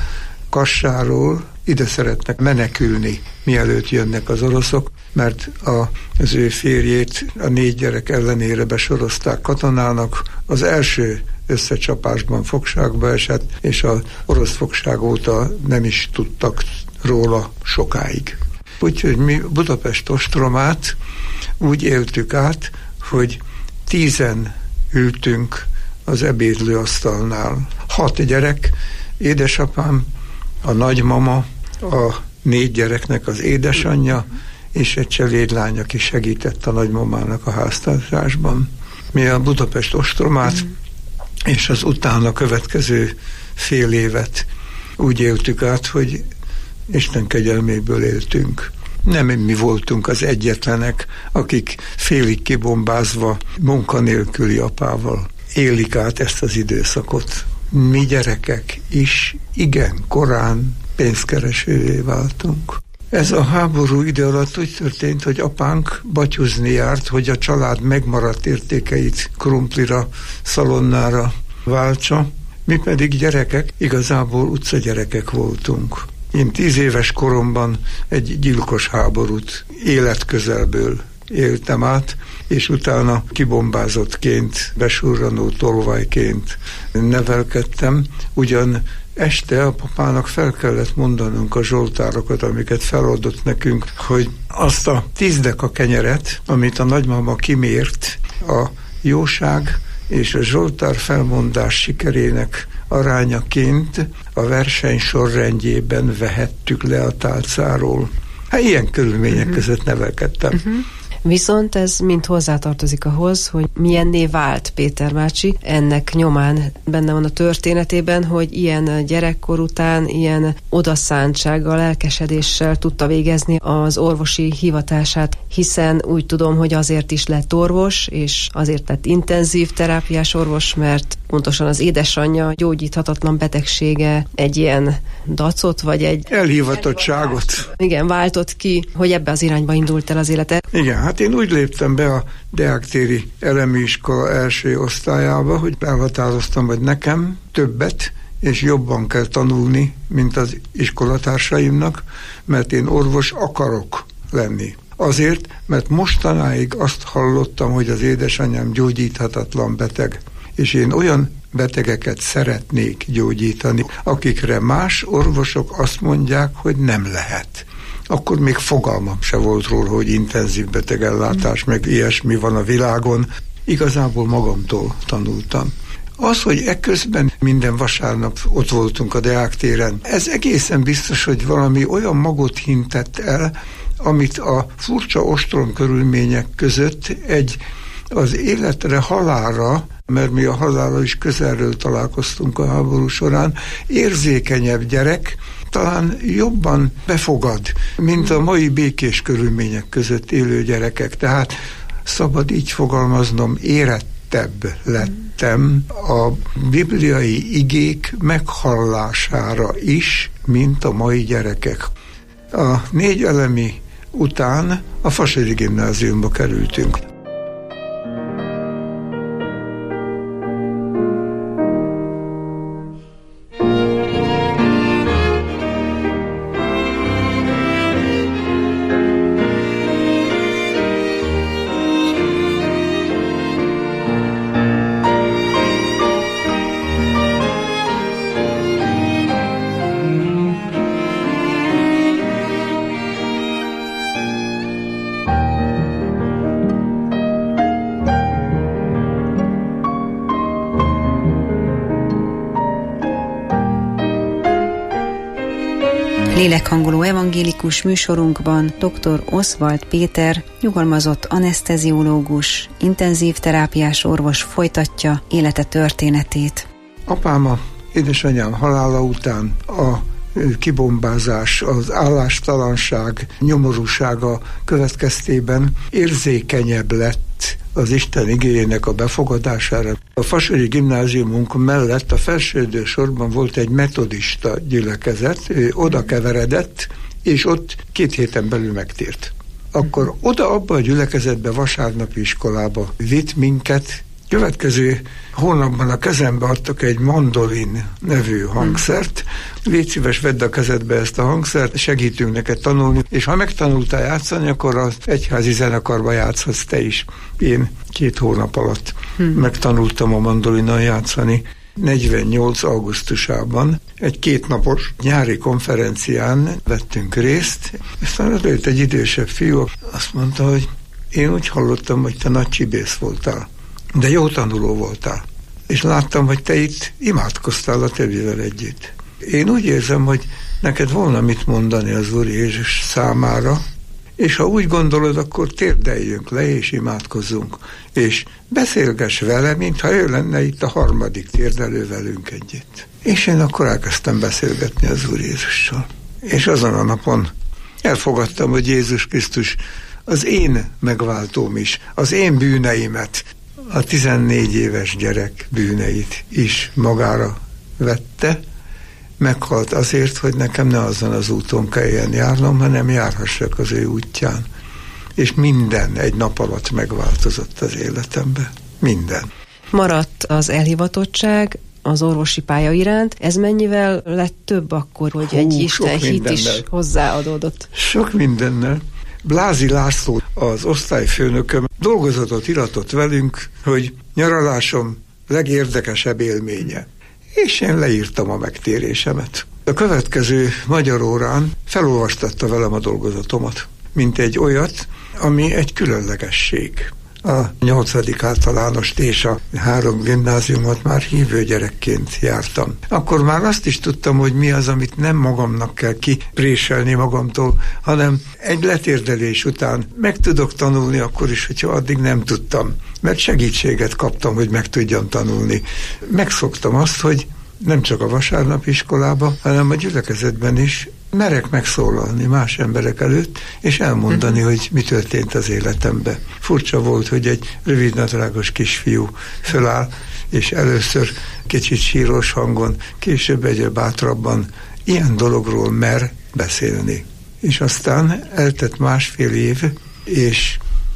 Kassáról ide szeretnek menekülni, mielőtt jönnek az oroszok, mert a, az ő férjét a négy gyerek ellenére besorozták katonának. Az első összecsapásban fogságba esett, és az orosz fogság óta nem is tudtak róla sokáig. Úgyhogy mi Budapest ostromát úgy éltük át, hogy tízen ültünk az ebédlőasztalnál. Hat gyerek, édesapám, a nagymama, a négy gyereknek az édesanyja, és egy cselédlány, aki segített a nagymamának a háztartásban. Mi a Budapest ostromát, mm. és az utána következő fél évet úgy éltük át, hogy Isten kegyelméből éltünk. Nem mi voltunk az egyetlenek, akik félig kibombázva, munkanélküli apával élik át ezt az időszakot. Mi gyerekek is igen korán pénzkeresővé váltunk. Ez a háború ide alatt úgy történt, hogy apánk batyuzni járt, hogy a család megmaradt értékeit krumplira, szalonnára váltsa. Mi pedig gyerekek, igazából utcagyerekek voltunk. Én tíz éves koromban egy gyilkos háborút életközelből éltem át, és utána kibombázottként, besurranó tolvajként nevelkedtem. Ugyan este a papának fel kellett mondanunk a zsoltárokat, amiket feladott nekünk, hogy azt a tíz deka kenyeret, amit a nagymama kimért, a jóság és a zsoltár felmondás sikerének arányaként a verseny sorrendjében vehettük le a tálcáról. Hát ilyen körülmények uh-huh. között nevelkedtem. Uh-huh. Viszont ez mind hozzátartozik ahhoz, hogy milyenné vált Péter bácsi. Ennek nyomán benne van a történetében, hogy ilyen gyerekkor után ilyen odaszántsággal, lelkesedéssel tudta végezni az orvosi hivatását, hiszen úgy tudom, hogy azért is lett orvos, és azért lett intenzív terápiás orvos, mert pontosan az édesanyja gyógyíthatatlan betegsége egy ilyen dacot, vagy egy... elhivatottságot. Igen, váltott ki, hogy ebbe az irányba indult el az élete. Igen, hát én úgy léptem be a Deák-téri elemi iskola első osztályába, hogy elhatároztam, hogy nekem többet és jobban kell tanulni, mint az iskolatársaimnak, mert én orvos akarok lenni. Azért, mert mostanáig azt hallottam, hogy az édesanyám gyógyíthatatlan beteg, és én olyan betegeket szeretnék gyógyítani, akikre más orvosok azt mondják, hogy nem lehet. Akkor még fogalmam se volt róla, hogy intenzív betegellátás, meg ilyesmi van a világon. Igazából magamtól tanultam. Az, hogy ekközben minden vasárnap ott voltunk a Deák téren, ez egészen biztos, hogy valami olyan magot hintett el, amit a furcsa ostrom körülmények között egy az életre, halálra, mert mi a halálra is közelről találkoztunk a háború során, érzékenyebb gyerek talán jobban befogad, mint a mai békés körülmények között élő gyerekek. Tehát szabad így fogalmaznom, érett érettebb lettem a bibliai igék meghallására is, mint a mai gyerekek. A négy elemi után a Fasori Gimnáziumba kerültünk. Lélekhangoló evangélikus műsorunkban dr. Oswald Péter, nyugalmazott aneszteziológus, intenzív terápiás orvos folytatja élete történetét. Apám, a édesanyám halála után a kibombázás, az állástalanság, nyomorúsága következtében érzékenyebb lett az Isten igéjének a befogadására. A Fasori Gimnáziumunk mellett a felsődő sorban volt egy metodista gyülekezet, ő oda keveredett, és ott két héten belül megtért. Akkor oda abba a gyülekezetbe, vasárnapi iskolába vitt minket. Következő hónapban a kezembe adtak egy mandolin nevű hangszert. Légy szíves, vedd a kezedbe ezt a hangszert, segítünk neked tanulni, és ha megtanultál játszani, akkor az egyházi zenekarba játszhatsz te is. Én két hónap alatt hmm. megtanultam a mandolinon játszani. negyvennyolc augusztusában egy kétnapos nyári konferencián vettünk részt, aztán odajött egy idősebb fiú, azt mondta, hogy én úgy hallottam, hogy te nagy csibész voltál, de jó tanuló voltál, és láttam, hogy te itt imádkoztál a többivel együtt. Én úgy érzem, hogy neked volna mit mondani az Úr Jézus számára, és ha úgy gondolod, akkor térdeljünk le, és imádkozzunk, és beszélgess vele, mintha ő lenne itt a harmadik térdelő velünk együtt. És én akkor elkezdtem beszélgetni az Úr Jézussal. És azon a napon elfogadtam, hogy Jézus Krisztus az én megváltóm is, az én bűneimet, a tizennégy éves gyerek bűneit is magára vette, meghalt azért, hogy nekem ne azon az úton kelljen járnom, hanem járhassak az ő útján. És minden egy nap alatt megváltozott az életembe. Minden. Maradt az elhivatottság az orvosi pálya iránt. Ez mennyivel lett több akkor, hogy Hú, egy Isten hit is hozzáadódott? Sok mindennel. Blázi László, az osztályfőnököm, dolgozatot iratott velünk, hogy nyaralásom legérdekesebb élménye. És én leírtam a megtérésemet. A következő magyar órán felolvastatta velem a dolgozatomat, mint egy olyat, ami egy különlegesség. A nyolcadik általánost és a három gimnáziumot már hívő gyerekként jártam. Akkor már azt is tudtam, hogy mi az, amit nem magamnak kell kipréselni magamtól, hanem egy letérdelés után meg tudok tanulni akkor is, hogyha addig nem tudtam. Mert segítséget kaptam, hogy meg tudjam tanulni. Megszoktam azt, hogy nem csak a vasárnapi iskolába, hanem a gyülekezetben is merek megszólalni más emberek előtt, és elmondani, uh-huh. hogy mi történt az életemben. Furcsa volt, hogy egy rövidnadrágos kisfiú föláll, és először kicsit síros hangon, később egyre bátrabban ilyen dologról mer beszélni. És aztán eltett másfél év, és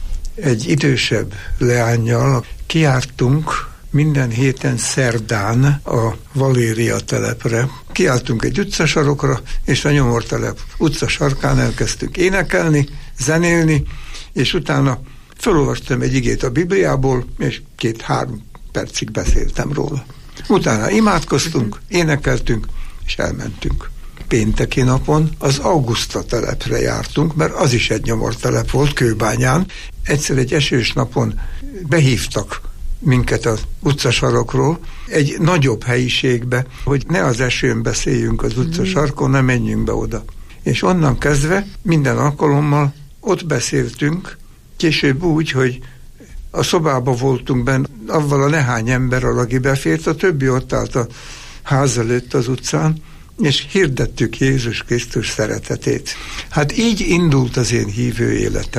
egy idősebb leánnyal kijártunk minden héten szerdán a Valéria telepre. Kiálltunk egy utcasarokra, és a Nyomortelep utcasarkán elkezdtünk énekelni, zenélni, és utána felolvastam egy igét a Bibliából, és két-három percig beszéltem róla. Utána imádkoztunk, énekeltünk, és elmentünk. Pénteki napon az Auguszta telepre jártunk, mert az is egy nyomortelep volt Kőbányán. Egyszer egy esős napon behívtak minket az utcasarokról egy nagyobb helyiségbe, hogy ne az esőn beszéljünk az utcasarkon, ne menjünk be oda. És onnan kezdve minden alkalommal ott beszéltünk, később úgy, hogy a szobába voltunk benne, avval a nehány emberrel, aki befért, a többi ott állt a ház előtt az utcán, és hirdettük Jézus Krisztus szeretetét. Hát így indult az én hívő életem.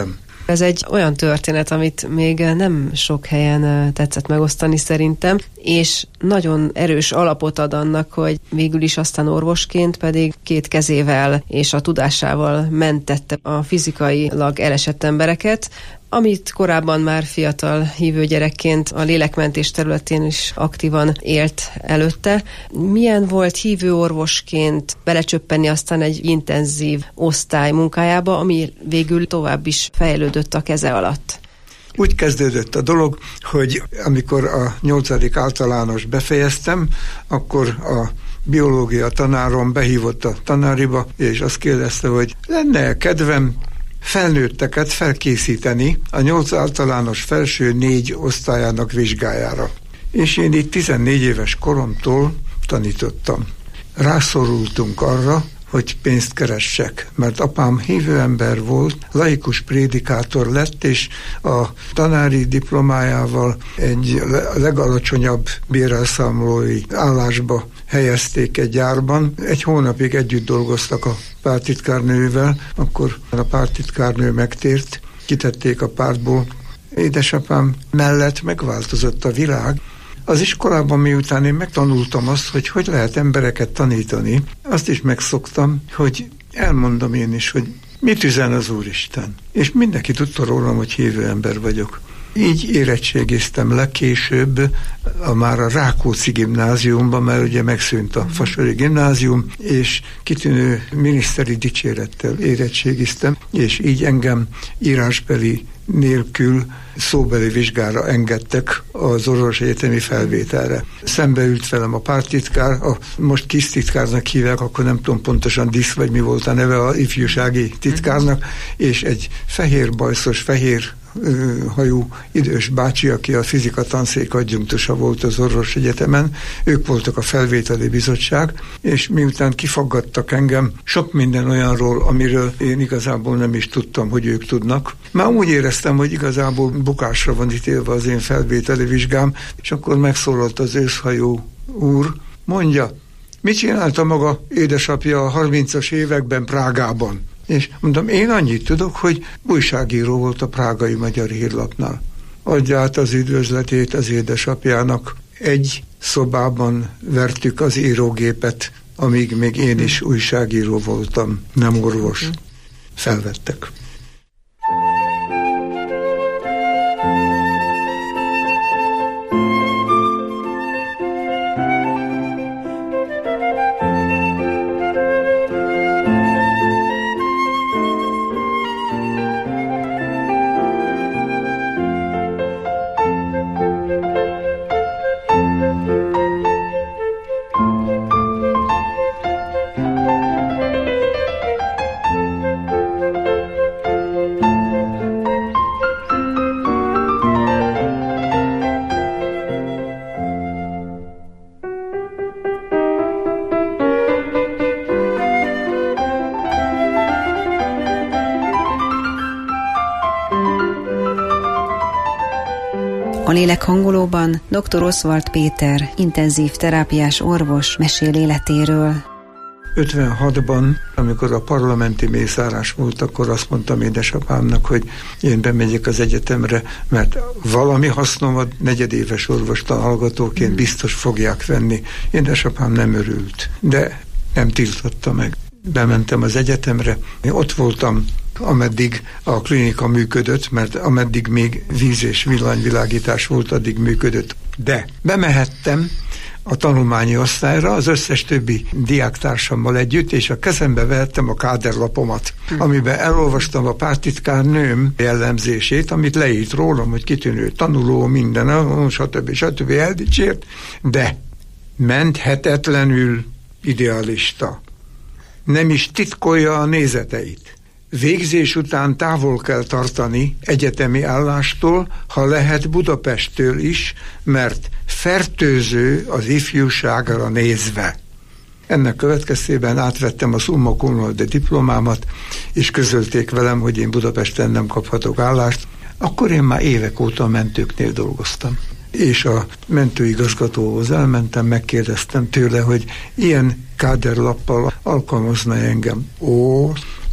Ez egy olyan történet, amit még nem sok helyen tetszett megosztani szerintem, és nagyon erős alapot ad annak, hogy végül is aztán orvosként pedig két kezével és a tudásával mentette a fizikailag elesett embereket, amit korábban már fiatal hívő gyerekként a lélekmentés területén is aktívan élt előtte. Milyen volt hívő orvosként belecsöppenni aztán egy intenzív osztály munkájába, ami végül tovább is fejlődött a keze alatt? Úgy kezdődött a dolog, hogy amikor a nyolcadik általános befejeztem, akkor a biológia tanárom behívott a tanáriba, és azt kérdezte, hogy lenne kedvem felnőtteket felkészíteni a nyolc általános felső négy osztályának vizsgájára. És én itt tizennégy éves koromtól tanítottam. Rászorultunk arra, hogy pénzt keressek, mert apám hívő ember volt, laikus prédikátor lett, és a tanári diplomájával egy legalacsonyabb bérelszámolói állásba helyezték egy gyárban. Egy hónapig együtt dolgoztak a pártitkárnővel, akkor a pártitkárnő megtért, kitették a pártból. Édesapám mellett megváltozott a világ. Az iskolában, miután én megtanultam azt, hogy hogy lehet embereket tanítani, azt is megszoktam, hogy elmondom én is, hogy mit üzen az Úristen. És mindenki tudta rólam, hogy hívő ember vagyok. Így érettségiztem le később a, már a Rákóczi gimnáziumban, mert ugye megszűnt a Fasori gimnázium, és kitűnő miniszteri dicsérettel érettségiztem, és így engem írásbeli nélkül szóbeli vizsgára engedtek az orvosi egyetemi felvételre. Szembe ült velem a pártitkár, a most kis titkárnak hívják, akkor nem tudom pontosan disz, vagy mi volt a neve a ifjúsági titkárnak, és egy fehér bajszos, fehér hajú idős bácsi, aki a fizika tanszék adjunktusa volt az orvos egyetemen, ők voltak a felvételi bizottság, és miután kifaggattak engem sok minden olyanról, amiről én igazából nem is tudtam, hogy ők tudnak, már úgy éreztem, hogy igazából bukásra van ítélve az én felvételi vizsgám, és akkor megszólalt az őszhajú úr, mondja, mit csinálta maga édesapja a harmincas években Prágában? És mondom, én annyit tudok, hogy újságíró volt a Prágai Magyar Hírlapnál. Adja át az üdvözletét az édesapjának. Egy szobában vertük az írógépet, amíg még én is újságíró voltam, nem orvos. Felvettek. A lélekhangolóban dr. Oswald Péter, intenzív terápiás orvos mesél életéről. ötvenhatban, amikor a parlamenti mészárás volt, akkor azt mondtam édesapámnak, hogy én bemegyek az egyetemre, mert valami hasznomat negyedéves orvostanhallgatóként biztos fogják venni. Édesapám nem örült, de nem tiltotta meg. Bementem az egyetemre, én ott voltam, ameddig a klinika működött, mert ameddig még víz- és villanyvilágítás volt, addig működött. De bemehettem a tanulmányi osztályra az összes többi diáktársammal együtt, és a kezembe vehettem a káderlapomat, amiben elolvastam a pártitkár nőm jellemzését, amit leírt rólam, hogy kitűnő tanuló, minden, stb. stb. Eldicsért, de menthetetlenül idealista. Nem is titkolja a nézeteit. Végzés után távol kell tartani egyetemi állástól, ha lehet Budapesttől is, mert fertőző az ifjúságra nézve. Ennek következtében átvettem a Summa Cum Laude diplomámat, és közölték velem, hogy én Budapesten nem kaphatok állást. Akkor én már évek óta a mentőknél dolgoztam. És a mentőigazgatóhoz elmentem, megkérdeztem tőle, hogy ilyen káderlappal alkalmazna engem. Ó,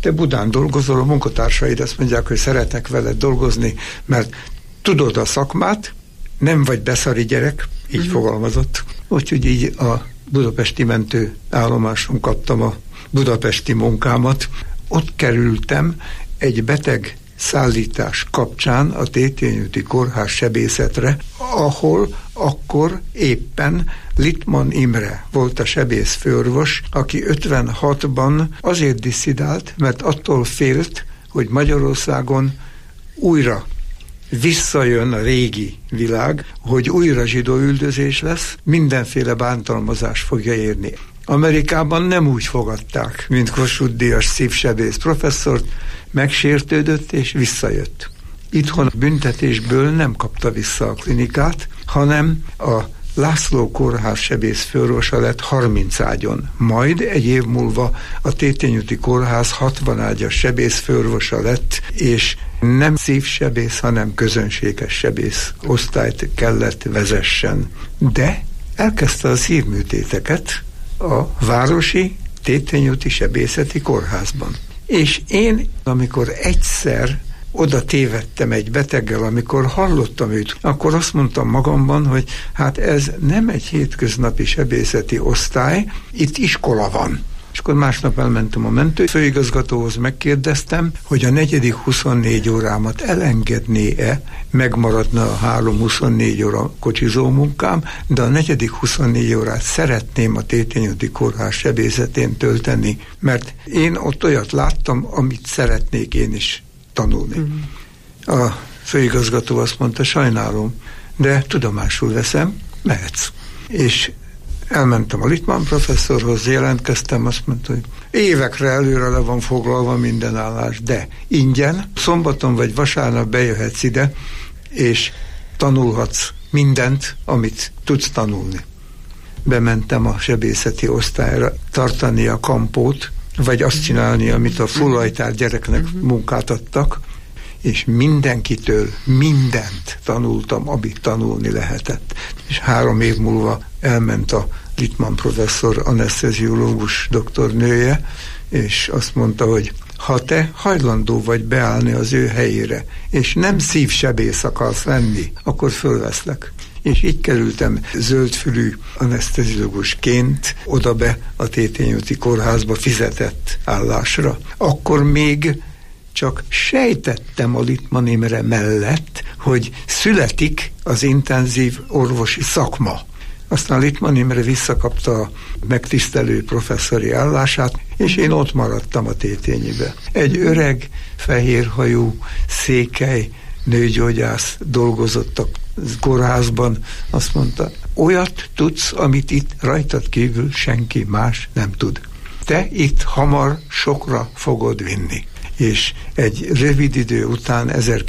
te Budán dolgozol, a munkatársaid azt mondják, hogy szeretnek veled dolgozni, mert tudod a szakmát, nem vagy beszari gyerek, így uh-huh. fogalmazott. Úgyhogy így a budapesti mentőállomáson kaptam a budapesti munkámat. Ott kerültem egy beteg szállítás kapcsán a Tétényi úti kórház sebészetre, ahol akkor éppen Littmann Imre volt a sebészfőorvos, aki ötvenhatban azért disszidált, mert attól félt, hogy Magyarországon újra visszajön a régi világ, hogy újra zsidóüldözés lesz, mindenféle bántalmazás fogja érni. Amerikában nem úgy fogadták, mint Kossuth-díjas szívsebész professzort, megsértődött és visszajött. Itthon büntetésből nem kapta vissza a klinikát, hanem a László kórház sebészfőorvosa lett harminc ágyon. Majd egy év múlva a Tétényi úti kórház hatvan ágyas sebészfőorvosa lett, és nem szívsebész, hanem közönséges sebész osztályt kellett vezessen. De elkezdte a szívműtéteket a városi Tétényi úti sebészeti kórházban. És én, amikor egyszer oda tévedtem egy beteggel, amikor hallottam őt, akkor azt mondtam magamban, hogy hát ez nem egy hétköznapi sebészeti osztály, itt iskola van. És akkor másnap elmentem a mentőfőigazgatóhoz, megkérdeztem, hogy a negyedik huszonnégy órámat elengedné-e, megmaradna a három huszonnégy óra kocsizó munkám, de a negyedik huszonnégy órát szeretném a Tétényi úti kórház sebészetén tölteni, mert én ott olyat láttam, amit szeretnék én is tanulni. Mm. A főigazgató azt mondta, sajnálom, de tudomásul veszem, mehetsz. És elmentem a Littmann professzorhoz, jelentkeztem, azt mondta, hogy évekre előre le van foglalva minden állás, de ingyen, szombaton vagy vasárnap bejöhetsz ide, és tanulhatsz mindent, amit tudsz tanulni. Bementem a sebészeti osztályra tartani a kampót, vagy azt csinálni, amit a fullajtár gyereknek munkát adtak, és mindenkitől mindent tanultam, amit tanulni lehetett. És három év múlva elment a Littmann professzor, aneszteziológus doktornője, és azt mondta, hogy ha te hajlandó vagy beállni az ő helyére, és nem szívsebész akarsz lenni, akkor fölveszlek. És így kerültem zöldfülű aneszteziológusként oda be a Tétényi úti kórházba fizetett állásra. Akkor még csak sejtettem a Littmann Imre mellett, hogy születik az intenzív orvosi szakma. Aztán Littmann Imre visszakapta a megtisztelő professzori állását, és én ott maradtam a Tétényibe. Egy öreg, fehérhajú, székely nőgyógyász dolgozott a kórházban, azt mondta, olyat tudsz, amit itt rajtad kívül senki más nem tud. Te itt hamar sokra fogod vinni. És egy rövid idő után,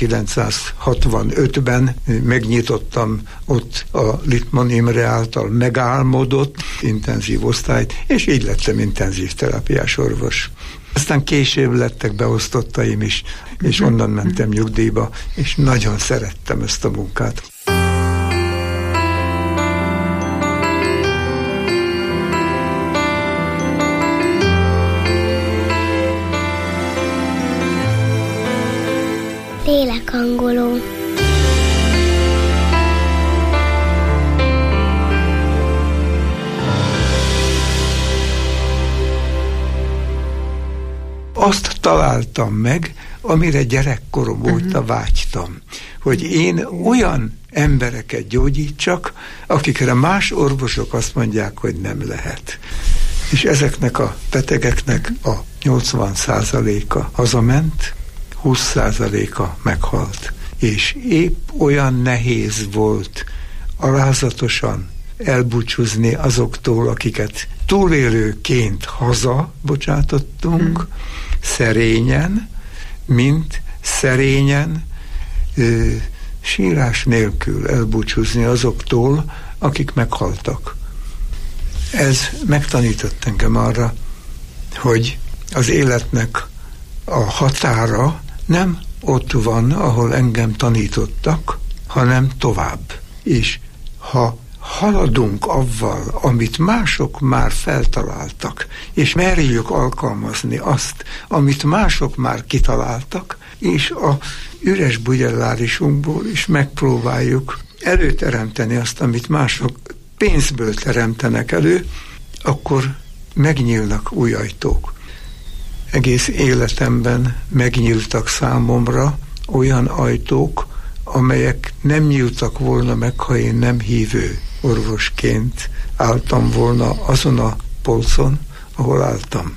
ezerkilencszázhatvanötben megnyitottam ott a Littmann Imre által megálmodott intenzív osztályt, és így lettem intenzív terápiás orvos. Aztán később lettek beosztottaim is, és onnan mentem nyugdíjba, és nagyon szerettem ezt a munkát. Lélekhangoló. Azt találtam meg, amire gyerekkorom óta uh-huh. vágytam, hogy én olyan embereket gyógyítsak, akikre más orvosok azt mondják, hogy nem lehet. És ezeknek a betegeknek a nyolcvan százaléka hazament, húsz százaléka meghalt. És épp olyan nehéz volt alázatosan elbúcsúzni azoktól, akiket túlélőként haza bocsátottunk, hmm. szerényen, mint szerényen, ö, sírás nélkül elbúcsúzni azoktól, akik meghaltak. Ez megtanított engem arra, hogy az életnek a határa nem ott van, ahol engem tanítottak, hanem tovább. És ha haladunk avval, amit mások már feltaláltak, és merjük alkalmazni azt, amit mások már kitaláltak, és a üres bugyellárisunkból is megpróbáljuk előteremteni azt, amit mások pénzből teremtenek elő, akkor megnyílnak új ajtók. Egész életemben megnyíltak számomra olyan ajtók, amelyek nem nyíltak volna meg, ha én nem hívő orvosként álltam volna azon a polcon, ahol álltam.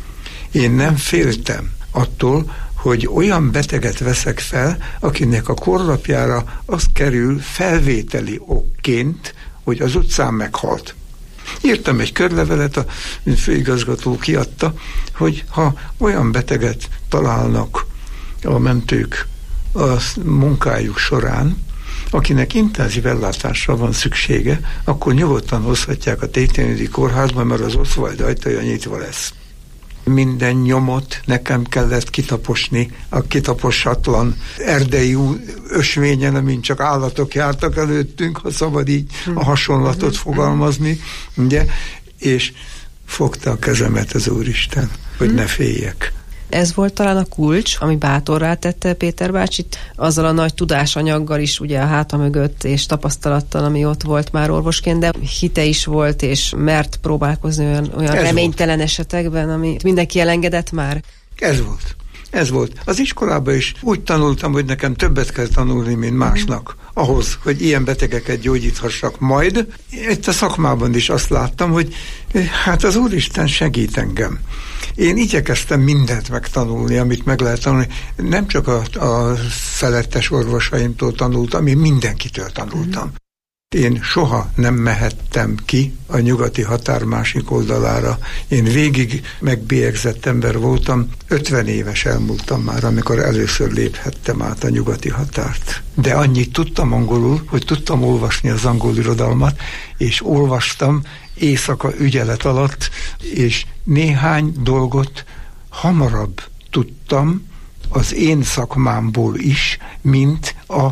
Én nem féltem attól, hogy olyan beteget veszek fel, akinek a korlapjára az kerül felvételi okként, hogy az utcán meghalt. Írtam egy körlevelet, a főigazgató kiadta, hogy ha olyan beteget találnak a mentők a munkájuk során, akinek intenzív ellátásra van szüksége, akkor nyugodtan hozhatják a Tétényi kórházba, mert az Oswald ajtaja nyitva lesz. Minden nyomot nekem kellett kitaposni a kitaposatlan erdei ösvényen, amin csak állatok jártak előttünk, ha szabad így a hasonlatot fogalmazni, ugye? És fogta a kezemet az Úristen, hogy ne féljek. Ez volt talán a kulcs, ami bátorrá tette Péter bácsit, azzal a nagy tudásanyaggal is ugye a háta mögött, és tapasztalattal, ami ott volt már orvosként, de hite is volt, és mert próbálkozni olyan, olyan reménytelen volt. Esetekben, amit mindenki elengedett már. Ez volt. Ez volt. Az iskolában is úgy tanultam, hogy nekem többet kell tanulni, mint másnak, ahhoz, hogy ilyen betegeket gyógyíthassak majd. Itt a szakmában is azt láttam, hogy hát az Úristen segít engem. Én igyekeztem mindent megtanulni, amit meg lehet tanulni. Nem csak a, a felettes orvosaimtól tanultam, én mindenkitől tanultam. Én soha nem mehettem ki a nyugati határ másik oldalára. Én végig megbélyegzett ember voltam, ötven éves elmúltam már, amikor először léphettem át a nyugati határt. De annyit tudtam angolul, hogy tudtam olvasni az angol irodalmat, és olvastam éjszaka ügyelet alatt, és néhány dolgot hamarabb tudtam az én szakmámból is, mint a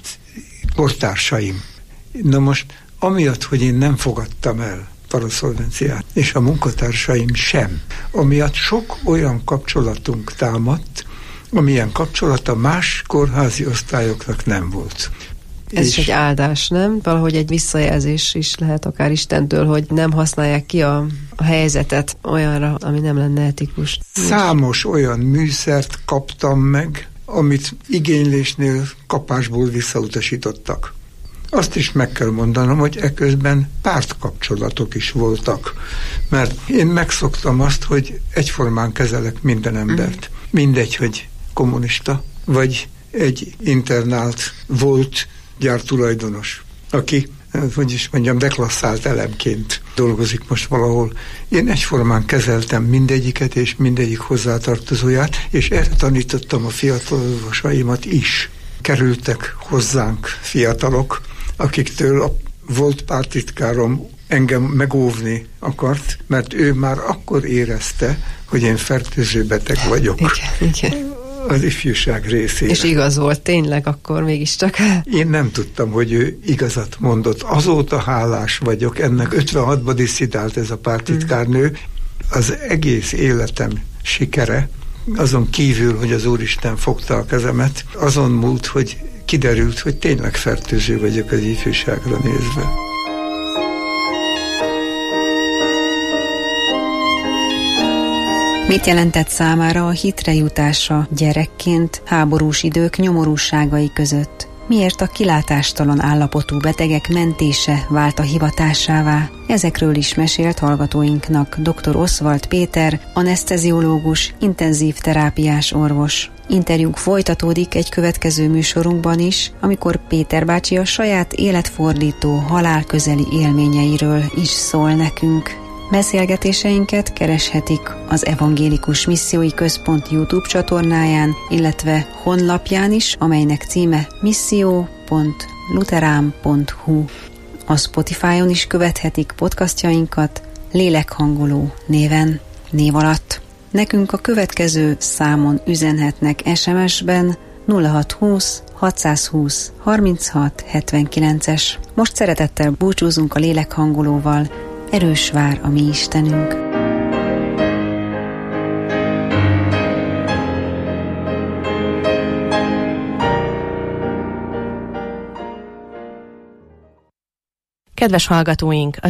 kortársaim. Na most, amiatt, hogy én nem fogadtam el paraszolvenciát, és a munkatársaim sem, amiatt sok olyan kapcsolatunk támadt, amilyen kapcsolata más kórházi osztályoknak nem volt. Ez is egy áldás, nem? Valahogy egy visszajelzés is lehet akár Istentől, hogy nem használják ki a, a helyzetet olyanra, ami nem lenne etikus. Számos olyan műszert kaptam meg, amit igénylésnél kapásból visszautasítottak. Azt is meg kell mondanom, hogy eközben pártkapcsolatok is voltak. Mert én megszoktam azt, hogy egyformán kezelek minden embert. Mindegy, hogy kommunista, vagy egy internált volt gyártulajdonos, aki, hogy is mondjam, deklasszált elemként dolgozik most valahol. Én egyformán kezeltem mindegyiket és mindegyik hozzátartozóját, és erre tanítottam a fiatal orvosaimat is. Kerültek hozzánk fiatalok, akiktől a volt pártitkárom engem megóvni akart, mert ő már akkor érezte, hogy én fertőző beteg vagyok. Igen, igen. Az ifjúság részére. És igaz volt tényleg akkor mégiscsak. Én nem tudtam, hogy ő igazat mondott. Azóta hálás vagyok, ennek ötvenhatban disszidált ez a pártitkárnő. Az egész életem sikere, azon kívül, hogy az Úristen fogta a kezemet, azon múlt, hogy kiderült, hogy tényleg fertőző vagyok az ifjúságra nézve. Mit jelentett számára a hitre jutása gyerekként háborús idők nyomorúságai között? Miért a kilátástalan állapotú betegek mentése vált a hivatásává? Ezekről is mesélt hallgatóinknak dr. Oswald Péter, aneszteziológus, intenzív terápiás orvos. Interjúnk folytatódik egy következő műsorunkban is, amikor Péter bácsi a saját életfordító, halálközeli élményeiről is szól nekünk. Beszélgetéseinket kereshetik az Evangélikus Missziói Központ YouTube csatornáján, illetve honlapján is, amelynek címe misszió pont luterán pont hu. A Spotify-on is követhetik podcastjainkat Lélekhangoló néven, név alatt. Nekünk a következő számon üzenhetnek es em es-ben nulla hat húsz hatszázhúsz harminchat hetvenkilences. Most szeretettel búcsúzunk a lélekhangolóval. Erős vár a mi Istenünk. Kedves hallgatóink,